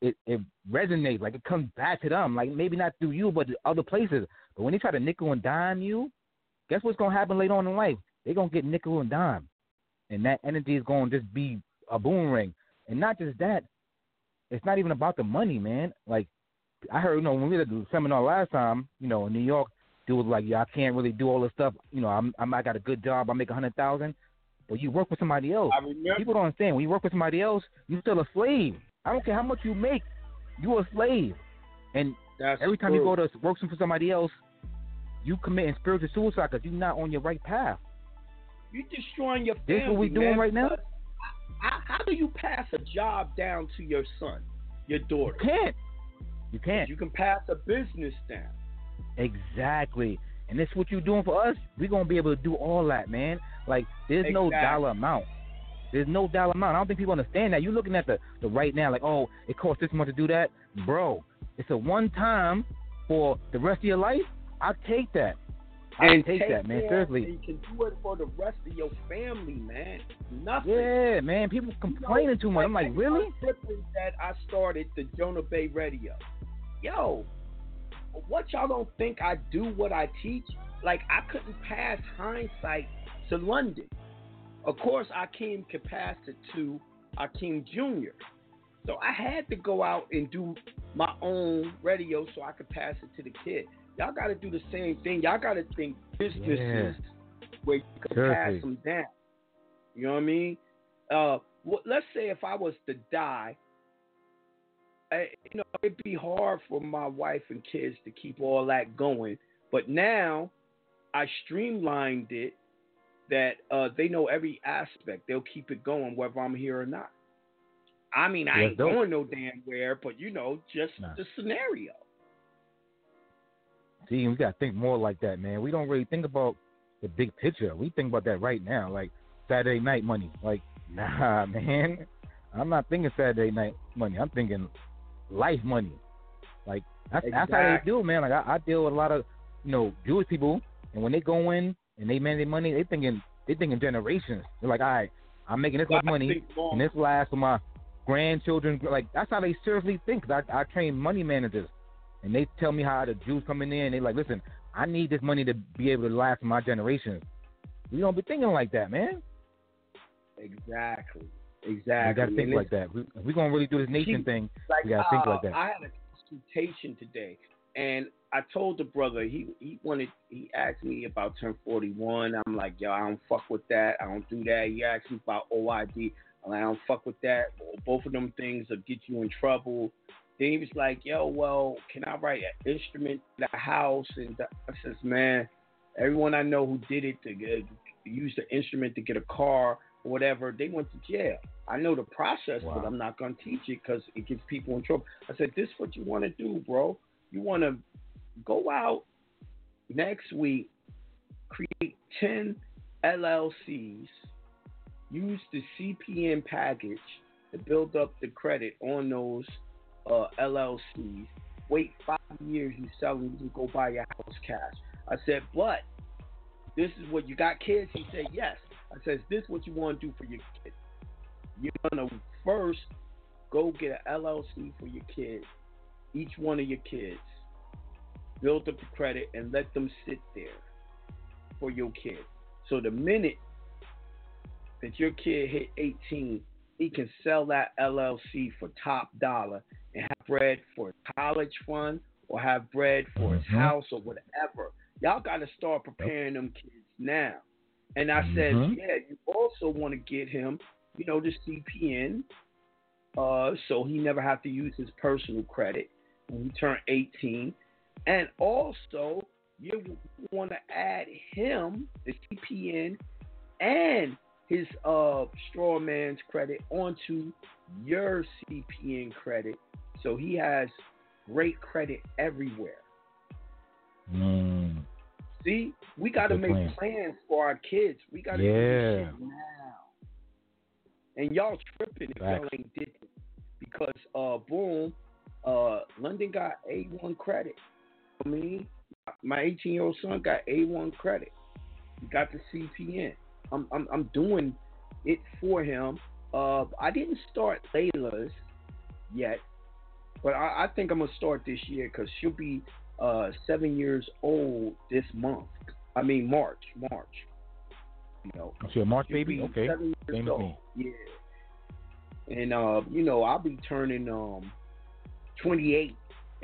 it resonates, like it comes back to them, like maybe not through you, but other places. But when they try to nickel and dime you, guess what's gonna happen later on in life? They're gonna get nickel and dime, and that energy is gonna just be a boomerang. And not just that, it's not even about the money, man. Like I heard, when we did the seminar last time, in New York, dude was like, "Yeah, I can't really do all this stuff. I got a good job. I make $100,000, but you work with somebody else. I remember. People don't understand. When you work with somebody else, you're still a slave. I don't care how much you make, you're a slave. And every time you go to work for somebody else, you committing spiritual suicide because you're not on your right path. You're destroying your family. This what we doing right now? How do you pass a job down to your son, your daughter? You can't. You can pass a business down. Exactly. And this is what you're doing for us. We're going to be able to do all that, man. Like, there's no dollar amount. There's no dollar amount. I don't think people understand that. You're looking at the right now, like, oh, it costs this much to do that. Bro, it's a one time for the rest of your life. I'll take that. I'll take that, man. Seriously. You can do it for the rest of your family, man. Nothing. Yeah, man. People complaining too much. I'm like, really? That I started the Jonah Bey Radio. Yo, what y'all don't think I do what I teach? Like, I couldn't pass hindsight to London. Of course, Akeem could pass it to Akeem Jr. So I had to go out and do my own radio so I could pass it to the kid. Y'all got to do the same thing. Y'all got to think businesses where you can pass them down. You know what I mean? Let's say if I was to die, it'd be hard for my wife and kids to keep all that going. But now I streamlined it that they know every aspect. They'll keep it going whether I'm here or not. I mean, I ain't going no damn where, but just the scenario. See, we got to think more like that, man. We don't really think about the big picture. We think about that right now, like Saturday night money. Like, nah, man. I'm not thinking Saturday night money. I'm thinking life money. Like, that's how they do, man. Like, I deal with a lot of, Jewish people, and when they go in and they manage their money, they thinking generations. They're like, all right, I'm making this much money, and this lasts for my grandchildren. Like, that's how they seriously think. I train money managers. And they tell me how the Jews coming in. They like, listen, I need this money to be able to last for my generation. We don't be thinking like that, man. Exactly. We got to think like that. If we're going to really do this nation thing, we got to think like that. I had a consultation today, and I told the brother, he asked me about 1041. I'm like, yo, I don't fuck with that. I don't do that. He asked me about OID. I'm like, I don't fuck with that. Both of them things will get you in trouble. Then he was like, yo, well, can I write an instrument to the house? And I says, man, everyone I know who did it to use the instrument to get a car or whatever, they went to jail. I know the process, but I'm not going to teach it because it gets people in trouble. I said, this is what you want to do, bro. You want to go out next week, create 10 LLCs, use the CPN package to build up the credit on those LLCs. Wait 5 years, you sell them, you can go buy your house cash. I said, but this is what you got kids? He said, yes. I said, this is what you want to do for your kids. You're going to first go get an LLC for your kids, each one of your kids. Build up the credit and let them sit there for your kid. So the minute that your kid hit 18, he can sell that LLC for top dollar and have bread for a college fund or have bread for his house or whatever. Y'all got to start preparing them kids now. And I said, yeah, you also want to get him, the CPN, so he never have to use his personal credit when he turn 18. And also, you want to add him, the CPN, and his straw man's credit onto your CPN credit, so he has great credit everywhere. See, we got to make plans for our kids. We got to do this shit now. And y'all tripping if y'all ain't did it. Because, London got A1 credit. I mean, my 18-year-old son got A1 credit. He got the CPN. I'm doing it for him. I didn't start Layla's yet. But I think I'm gonna start this year because she'll be 7 years old this month. I mean March. You know. So a March baby? Okay. 7 years Same old. with me. Yeah. And you know, I'll be turning 28.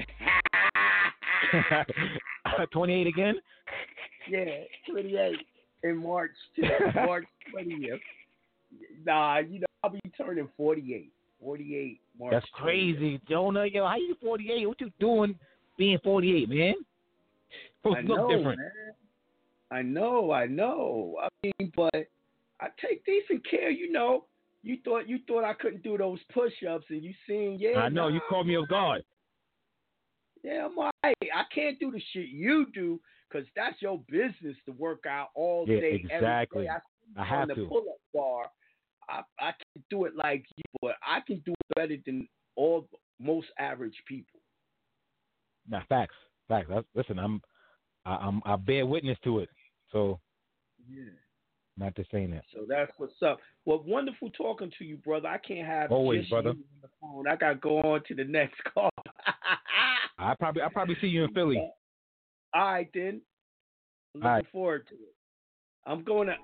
28 again? Yeah, 28 in March. March 20th. Nah, you know, I'll be turning 48. 48 March. That's crazy, 20th. Jonah. Yo, how you 48? What you doing being 48, man? I know, look different. man. I know. I mean, but I take decent care, you know. You thought I couldn't do those push-ups, and you seen, yeah. I know, you called me off guard. Yeah, I'm all right. I can't do the shit you do because that's your business to work out all day, exactly. every day. I have on the to. pull-up bar. I can't do it like you, but I can do it better than most average people. Nah, facts. Listen, I bear witness to it. So, yeah. Not just saying that. So that's what's up. Well, wonderful talking to you, brother. I can't have always, just brother. you on the phone. I gotta go on to the next call. I'll probably see you in Philly. All right, then. Looking forward to it. I'm going to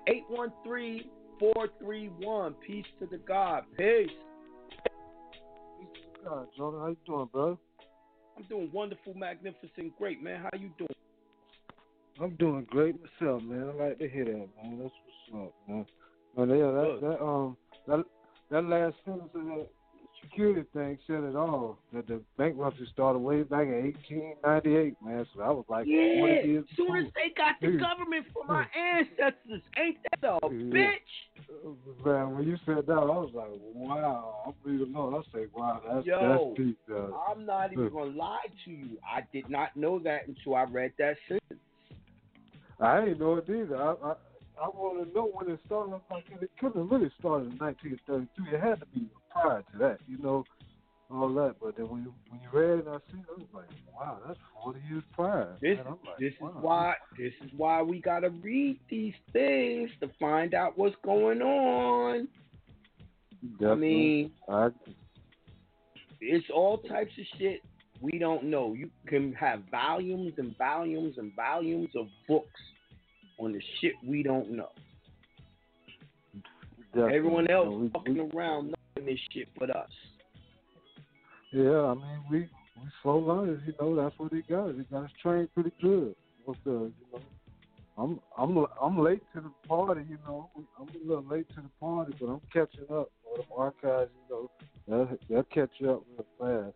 813-431. Peace to the God. Peace. Peace to the God, Jordan. How you doing, bro? I'm doing wonderful, magnificent, great, man. How you doing? I'm doing great myself, man. I like to hear that, man. That's what's up, man. But yeah, that last sentence of that security thing said it all. That the bankruptcy started way back in 1898, man. So I was like, 40 years. As soon as they got the government from our ancestors, ain't that a bitch? Man, when you said that, I was like, wow. I'm reading along. I say, wow, that's deep. I'm not even gonna lie to you. I did not know that until I read that sentence. I ain't know it either. I want to know when it started. Like, it couldn't have really started in 1933. It had to be prior to that, you know, all that. But then when you read it, I was like, wow, that's 40 years prior. This is why we gotta read these things to find out what's going on. Definitely. I mean, it's all types of shit we don't know. You can have volumes and volumes and volumes of books on the shit we don't know. Definitely. Everyone else walking around knowing this shit but us. Yeah, I mean, we slow learners, you know. That's what they got. They got us trained pretty good. You know, I'm late to the party, you know. I'm a little late to the party, but I'm catching up. The archives, you know, they'll catch you up real fast.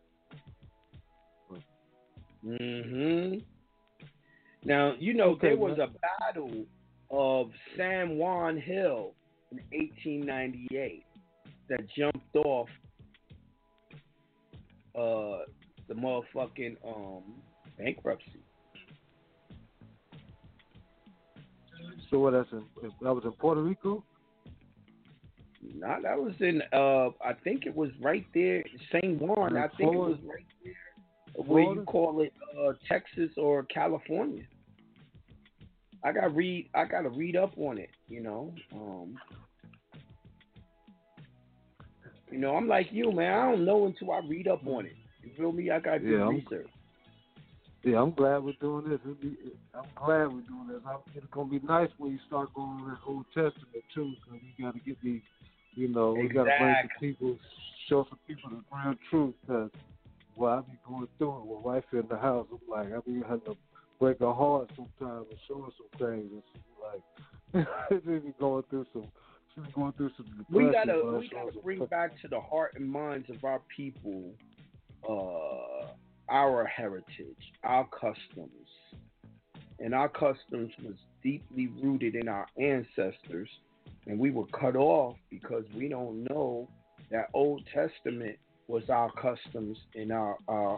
Now, you know, there was a battle of San Juan Hill in 1898 that jumped off the motherfucking bankruptcy. So what? That was in Puerto Rico? No, that was in I think it was right there, San Juan. I think it was right there. Where you call it Texas or California. I gotta read up on it, you know. You know, I'm like you, man. I don't know until I read up on it. You feel me? I gotta do research. I'm glad we're doing this. I'm glad we're doing this. It's gonna be nice when you start going to the Old Testament too, because you gotta get these, you know, we gotta bring some people, show some people the real truth. Because I be going through it with wife in the house. I'm like, I be having to break her heart sometimes and show her some things. And she's like, she's going through some depression. We gotta bring back to the heart and minds of our people our heritage, our customs. And our customs was deeply rooted in our ancestors, and we were cut off because we don't know that Old Testament was our customs and our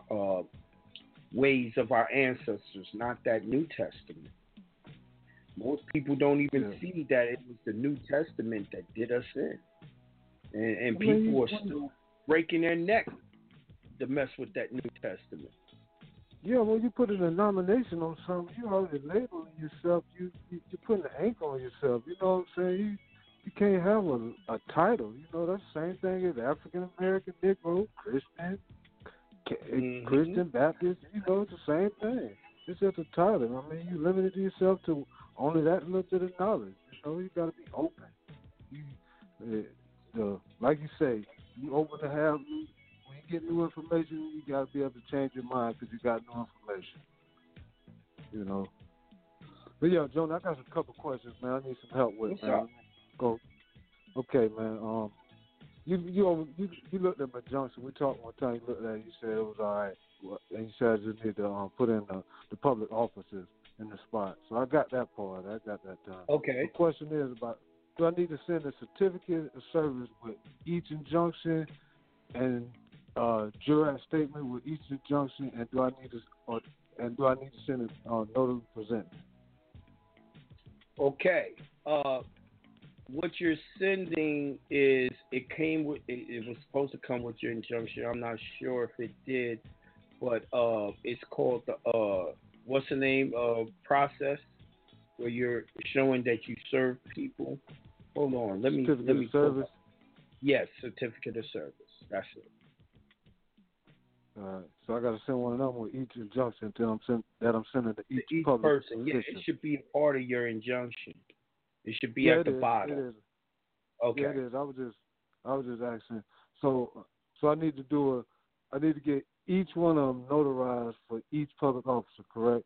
ways of our ancestors, not that New Testament. Most people don't even see that it was the New Testament that did us in. And people are still breaking their neck to mess with that New Testament. Yeah, when you put a denomination on something, you already labeling yourself. You're putting an anchor on yourself. You know what I'm saying? You can't have a title. You know, that's the same thing as African American, Negro, Christian, Christian, Baptist, it's the same thing. It's just a title. I mean, you limited yourself to only that little bit of knowledge. You got to be open. Like you say, you open to have when you get new information, you got to be able to change your mind because you got new information. But yeah, Jonah, I got a couple questions, man. I need some help with, man. Go. Okay, man. You looked at my junction. We talked one time. You looked at it. You said it was all right, and you said I just need to put in the public offices in the spot. So I got that part. I got that done. Okay. The question is about: do I need to send a certificate of service with each injunction and jurat statement with each injunction, and do I need to send a notary present? Okay. What you're sending is it was supposed to come with your injunction. I'm not sure if it did, but it's called the what's the name of process where you're showing that you serve people. Hold on, let me service. Yes, certificate of service. That's it. All right. So I got to send one of them with each injunction I'm sending to each public person. Yeah, official. it should be a part of your injunction. It should be at the bottom. It is. Okay. Yeah, it is. I was just asking. So I need to get each one of them notarized for each public officer, correct?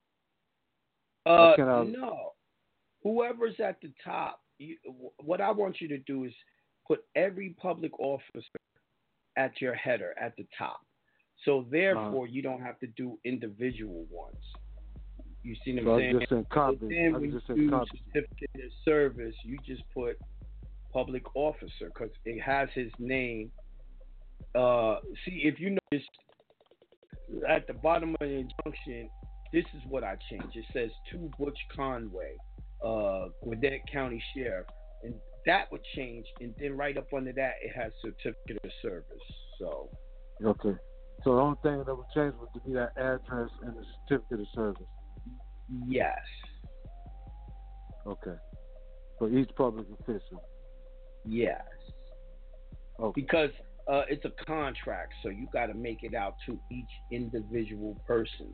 No. Whoever's at the top, what I want you to do is put every public officer at your header at the top. So therefore, you don't have to do individual ones. You see what I'm saying? I just sent copies. So then when you do certificate of service, you just put public officer because it has his name. See, if you notice at the bottom of the injunction, this is what I changed. It says to Butch Conway, Gwinnett County Sheriff, and that would change. And then right up under that, it has certificate of service. So. Okay. So the only thing that would change would be that address and the certificate of service. Yes. Okay. For each public official. Yes. Okay. Because it's a contract, so you got to make it out to each individual person.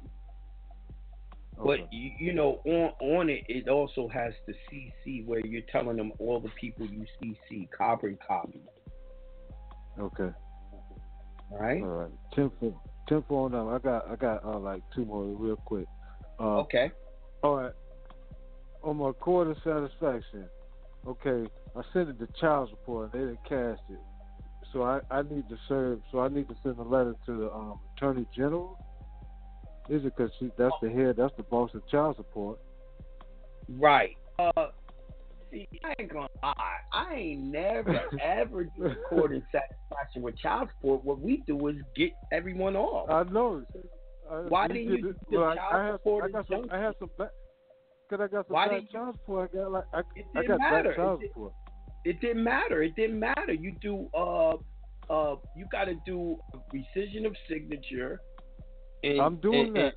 Okay. But on it, it also has the CC where you're telling them all the people you CC, carbon copy. Okay. All right. 10-4 on them. I got like two more real quick. Okay. All right. On my court of satisfaction, okay, I sent it to child support and they didn't cast it. So I need to serve. So I need to send a letter to the Attorney General. Is it because that's the head, that's the boss of child support? Right. See, I ain't gonna lie. I ain't never ever do court of satisfaction with child support. What we do is get everyone off. I know. Why didn't you do the child support? I have some. Cause I got some bad child support. I got bad child support. It didn't matter. It didn't matter. You do. You got to do a rescission of signature. And, I'm doing that.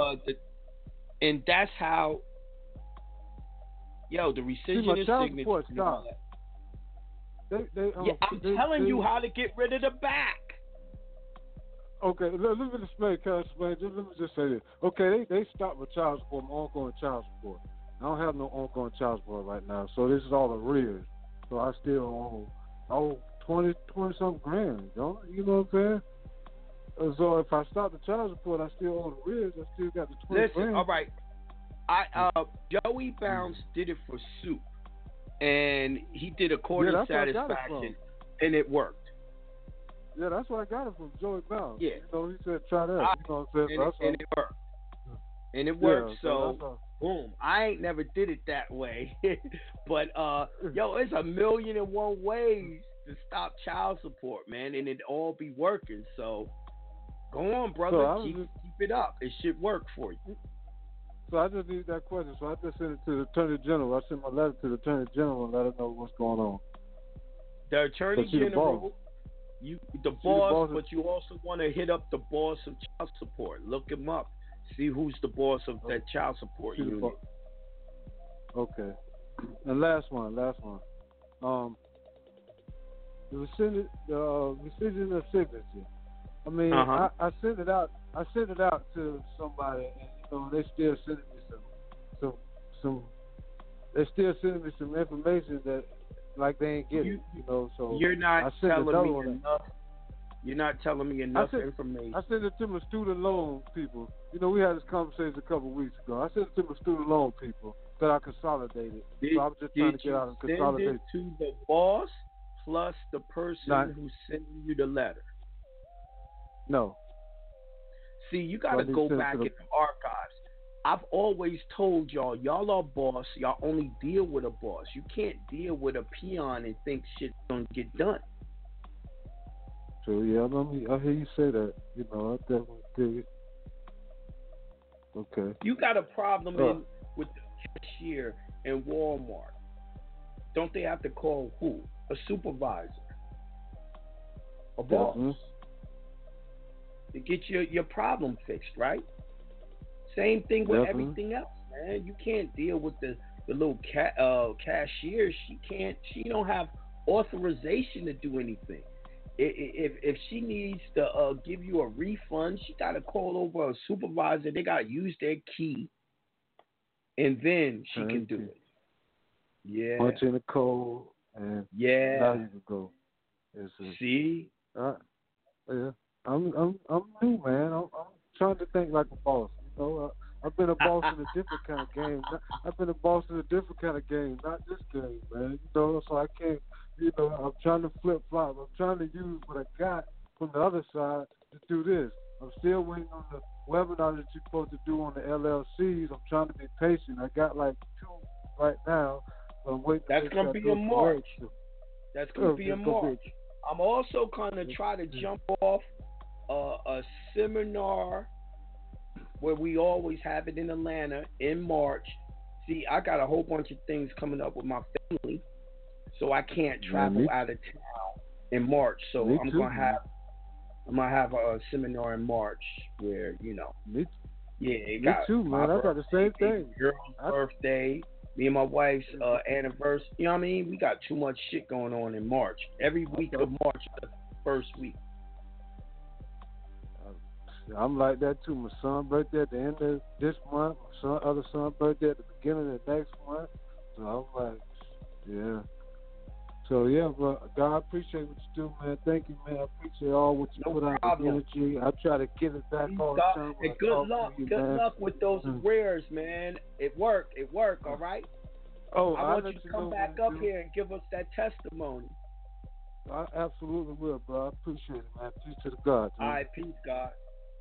And that's how. Yo, the rescission of signature. Stop. I'm telling you how to get rid of the back. Okay, let me explain. Let me just say this. Okay, they stopped with child support, my ongoing child support. I don't have no ongoing child support right now, so this is all arrears. So I still owe 20-something grand, don't you know what I'm saying? So if I stop the child support, I still owe the arrears. I still got the 20 grand. All right. Joey Bounce did it for Soup, and he did a court of satisfaction, and it worked. Yeah, that's where I got it from, Joey Bounce. Yeah. He said try that. You know what I'm saying? And it worked. And it worked, so boom. I ain't never did it that way. But, it's 1,000,001 ways to stop child support, man, and it all be working. So go on, brother. So keep it up. It should work for you. So I just need that question. So I just sent it to the Attorney General. I sent my letter to the Attorney General and let her know what's going on. The Attorney General, the boss, but you also want to hit up the boss of child support. Look him up. See who's the boss of that child support unit. Okay. And last one. The rescission of signature. I mean, I sent it out. I sent it out to somebody, and they still sending me some. They still sending me some information that like they ain't getting. So you're not telling me enough. You're not telling me enough information. I sent it to my student loan people. We had this conversation a couple of weeks ago. I sent it to my student loan people that I consolidated. So I'm just trying to get out and consolidate. Send it to the boss plus the person who's sending you the letter? No. See, you got to go back in the archives. I've always told y'all are boss. Y'all only deal with a boss. You can't deal with a peon and think shit's going to get done. So, yeah, I hear you say that. I definitely dig it. Okay. You got a problem with the cashier in Walmart. Don't they have to call who? A supervisor. A boss. Mm-hmm. To get your problem fixed, right? Same thing with everything else, man. You can't deal with the little cashier. She don't have authorization to do anything. If she needs to give you a refund, she got to call over a supervisor. They got to use their key, and then she can do it. Yeah. Punch in the code, and now you can go. See? Yeah. I'm new, man. I'm trying to think like a boss. I've been a boss in a different kind of game. I've been a boss in a different kind of game, not this game, man. So I can't. I'm trying to flip flop. I'm trying to use what I got from the other side to do this. I'm still waiting on the webinar that you're supposed to do on the LLCs. I'm trying to be patient. I got like 2 right now, but I'm waiting. That's gonna be in March. That's gonna be in March. I'm also gonna try to jump off a seminar where we always have it in Atlanta in March. See, I got a whole bunch of things coming up with my family, so I can't travel out of town in March. So I'm gonna have a seminar in March where Me too, man. I got the same thing. Girl's birthday, me and my wife's anniversary. You know what I mean? We got too much shit going on in March. Every week of March is the first week. I'm like that too. My son's birthday at the end of this month. My other son's birthday at the beginning of the next month. So I'm like, yeah. So yeah, but God, I appreciate what you do, man. Thank you, man. I appreciate all what you put out, the energy. I try to give it back all the time. And good luck with those rares, man. It worked, all right? Oh, I want you to come back up here and give us that testimony. I absolutely will, bro. I appreciate it, man. Peace to the God. All right, peace, God.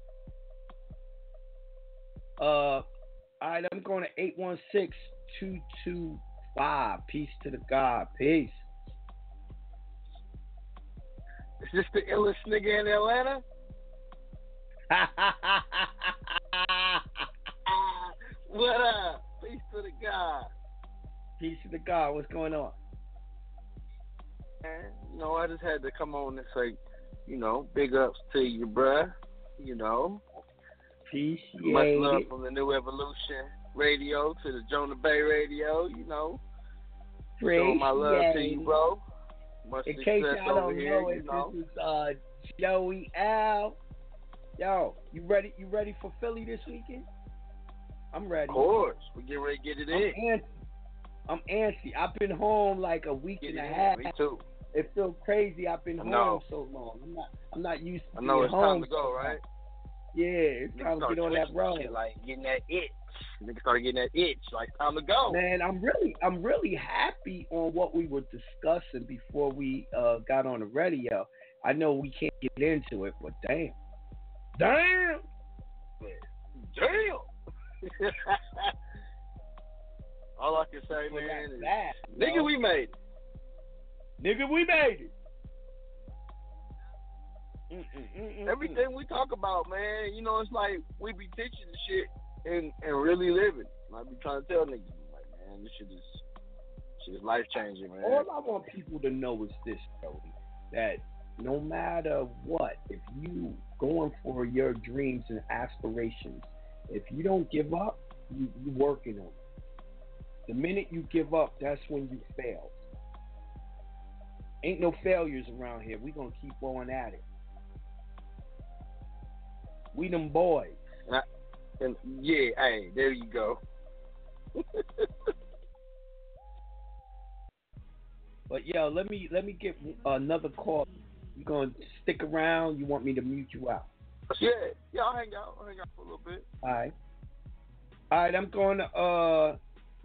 All right, I'm going to 816-225. Peace to the God. Peace. Is this the illest nigga in Atlanta? What up? Peace to the God. Peace to the God. What's going on? I just had to come on and say, big ups to you, bruh. Appreciate much love from the New Evolution Radio to the Jonah Bay Radio, Showing my love to you, bro. Much in success case y'all over don't here, know, this is Joey Al. Yo, you ready for Philly this weekend? I'm ready. Of course. We're getting ready to get it in. I'm antsy. I've been home like a week and a half. Me too. It feels crazy. I've been home so long. I'm not used to being home. I know it's time to go, right? Yeah, it's time to get on that road. Like getting that itch. Niggas started getting that itch. Like time to go. Man, I'm really happy on what we were discussing before we got on the radio. I know we can't get into it, but damn. All I can say, man, is nigga, we made it. Nigga, we made it. Everything we talk about, man, it's like we be teaching the shit and really living. I be trying to tell niggas, like, man, this shit is life changing, man. All I want people to know is this, Cody, that no matter what, if you going for your dreams and aspirations, if you don't give up, you working on it. The minute you give up, that's when you fail. Ain't no failures around here. We gonna keep going at it. We them boys. And yeah, hey, there you go. But yo, let me get another call. You gonna stick around? You want me to mute you out? Yeah, I'll hang out for a little bit. All right. I'm going to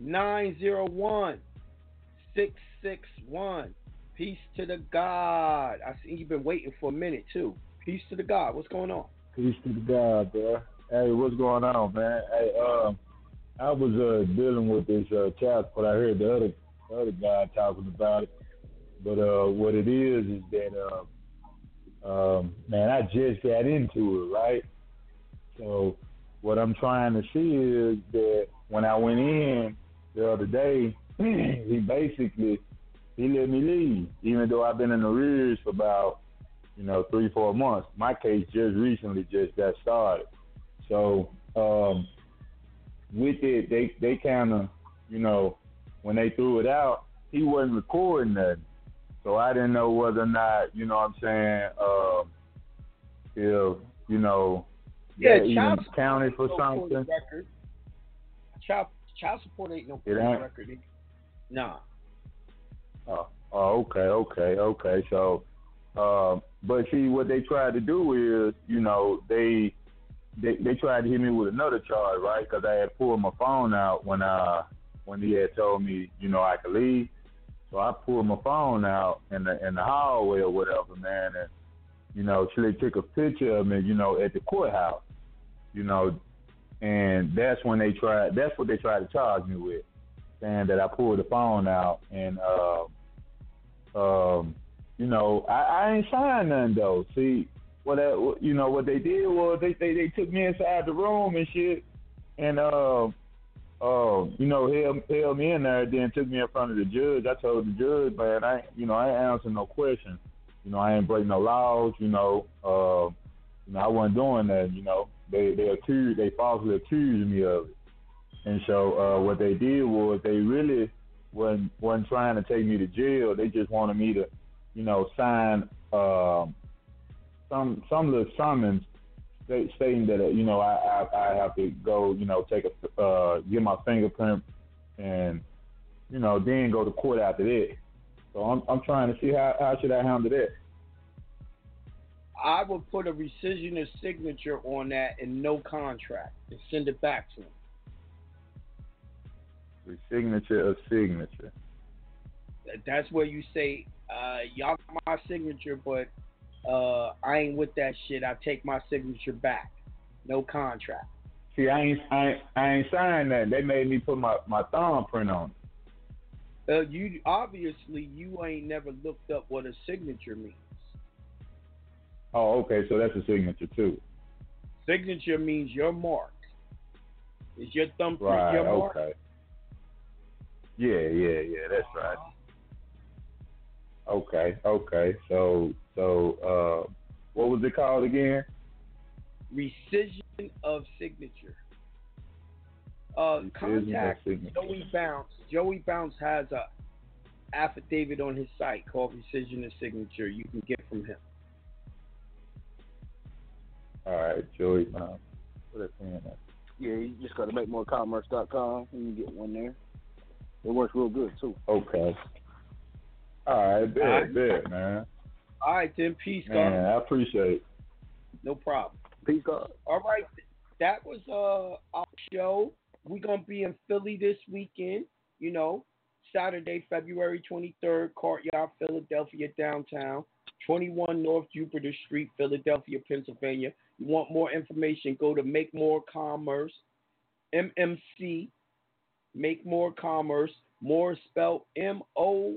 901-661. Peace to the God. I see you've been waiting for a minute too. Peace to the God. What's going on? Peace to the God, bro. Hey, what's going on, man? Hey, I was dealing with this child support. I heard the other guy talking about it, but what it is that man, I just got into it, right? So what I'm trying to see is that when I went in the other day, he let me leave, even though I've been in arrears for about 3-4 months. My case just recently got started. So with it, they kind of, when they threw it out, he wasn't recording nothing. So I didn't know whether or not, if, child counted for something. Child support ain't no court record. Nah. Oh, okay. So, but see, what they tried to do is, they tried to hit me with another charge, right? Because I had pulled my phone out when he had told me, I could leave. So I pulled my phone out in the hallway or whatever, man, and they took a picture of me, at the courthouse, and that's what they tried to charge me with, saying that I pulled the phone out and I ain't signed nothing though. See, what they did was they took me inside the room and shit, and held me in there, then took me in front of the judge. I told the judge, man, I ain't answering no questions. I ain't breaking no laws. I wasn't doing that. They falsely accused me of it. And so what they did was they really wasn't trying to take me to jail. They just wanted me to, sign some little summons stating that I have to go, take get my fingerprint and then go to court after that. So I'm trying to see how should I handle that. I would put a rescissionist signature on that and no contract and send it back to him. Signature of signature. That's where you say, y'all got my signature, but I ain't with that shit. I take my signature back. No contract. See, I ain't signed that. They made me put my thumbprint on it. You ain't never looked up what a signature means. Oh, okay, so that's a signature too. Signature means your mark. Is your thumbprint right, your mark? Okay. Yeah, that's right. Okay. So what was it called again? Rescission of signature. Contact Joey Bounce. Joey Bounce has a affidavit on his site called Rescission of Signature. You can get from him. All right, Joey Bounce. What are they saying? Yeah, you just go to makemorecommerce.com and you get one there. It works real good too. Okay. All right, bet, man. All right, then. Peace, God. Man, I appreciate it. No problem. Peace, God. All right, that was our show. We're going to be in Philly this weekend, Saturday, February 23rd, Courtyard, Philadelphia, downtown, 21 North Jupiter Street, Philadelphia, Pennsylvania. You want more information, go to Make More Commerce, MMC, Make More Commerce, more spelled MOOR.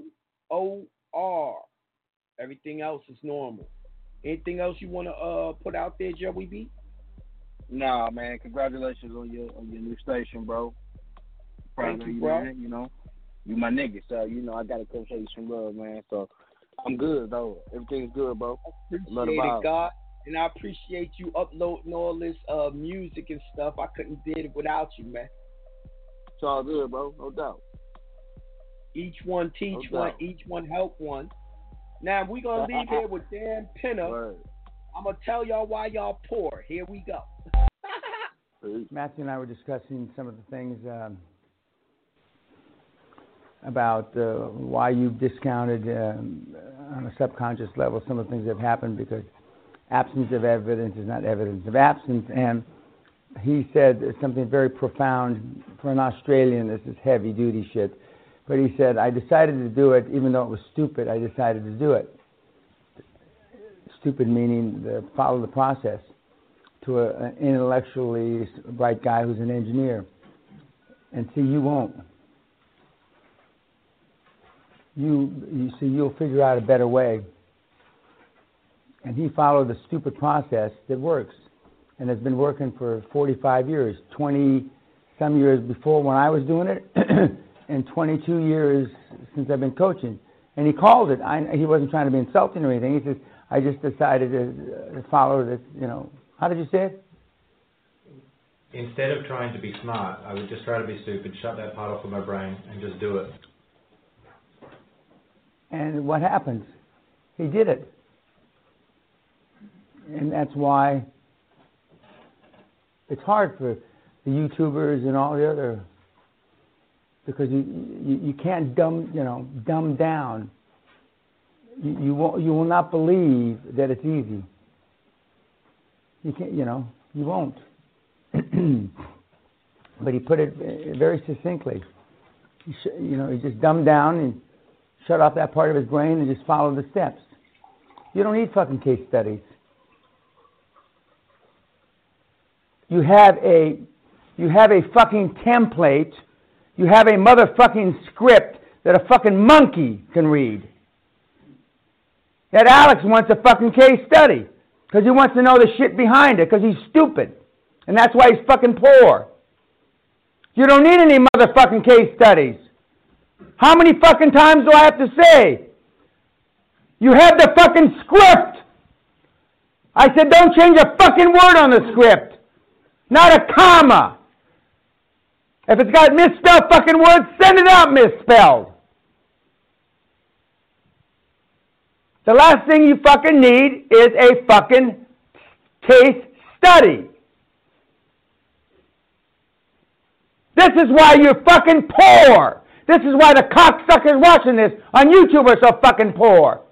Everything else is normal. Anything else you want to put out there, Joey B? Nah, man. Congratulations on your new station, bro. Thank you, bro. Man, you my nigga, so I gotta come show you some love, man. So I'm good though. Everything's good, bro. Appreciate it, God. And I appreciate you uploading all this music and stuff. I couldn't did it without you, man. It's all good, bro. No doubt. Each one teach one. Each one help one. Now we're gonna leave here with Dan Pinner. Word. I'm going to tell y'all why y'all poor. Here we go. Matthew and I were discussing some of the things about why you've discounted on a subconscious level some of the things that have happened, because absence of evidence is not evidence of absence. And he said something very profound for an Australian. This is heavy duty shit. But he said, I decided to do it even though it was stupid. I decided to do it. Stupid meaning follow the process, to an intellectually bright guy who's an engineer. And see, you won't. You see, you'll figure out a better way. And he followed a stupid process that works and has been working for 45 years, 20-some years before when I was doing it, and 22 years since I've been coaching. And he called it. He wasn't trying to be insulting or anything. He says, I just decided to follow this, How did you say it? Instead of trying to be smart, I would just try to be stupid, shut that part off of my brain, and just do it. And what happens? He did it. And that's why it's hard for the YouTubers and all the other, because you can't dumb down. You will not believe that it's easy. You can't, you won't. But he put it very succinctly. He just dumbed down and shut off that part of his brain and just follow the steps. You don't need fucking case studies. You have a fucking template. You have a motherfucking script that a fucking monkey can read. That Alex wants a fucking case study because he wants to know the shit behind it because he's stupid. And that's why he's fucking poor. You don't need any motherfucking case studies. How many fucking times do I have to say? You have the fucking script. I said don't change a fucking word on the script. Not a comma. If it's got misspelled fucking words, send it out misspelled. The last thing you fucking need is a fucking case study. This is why you're fucking poor. This is why the cocksuckers watching this on YouTube are so fucking poor.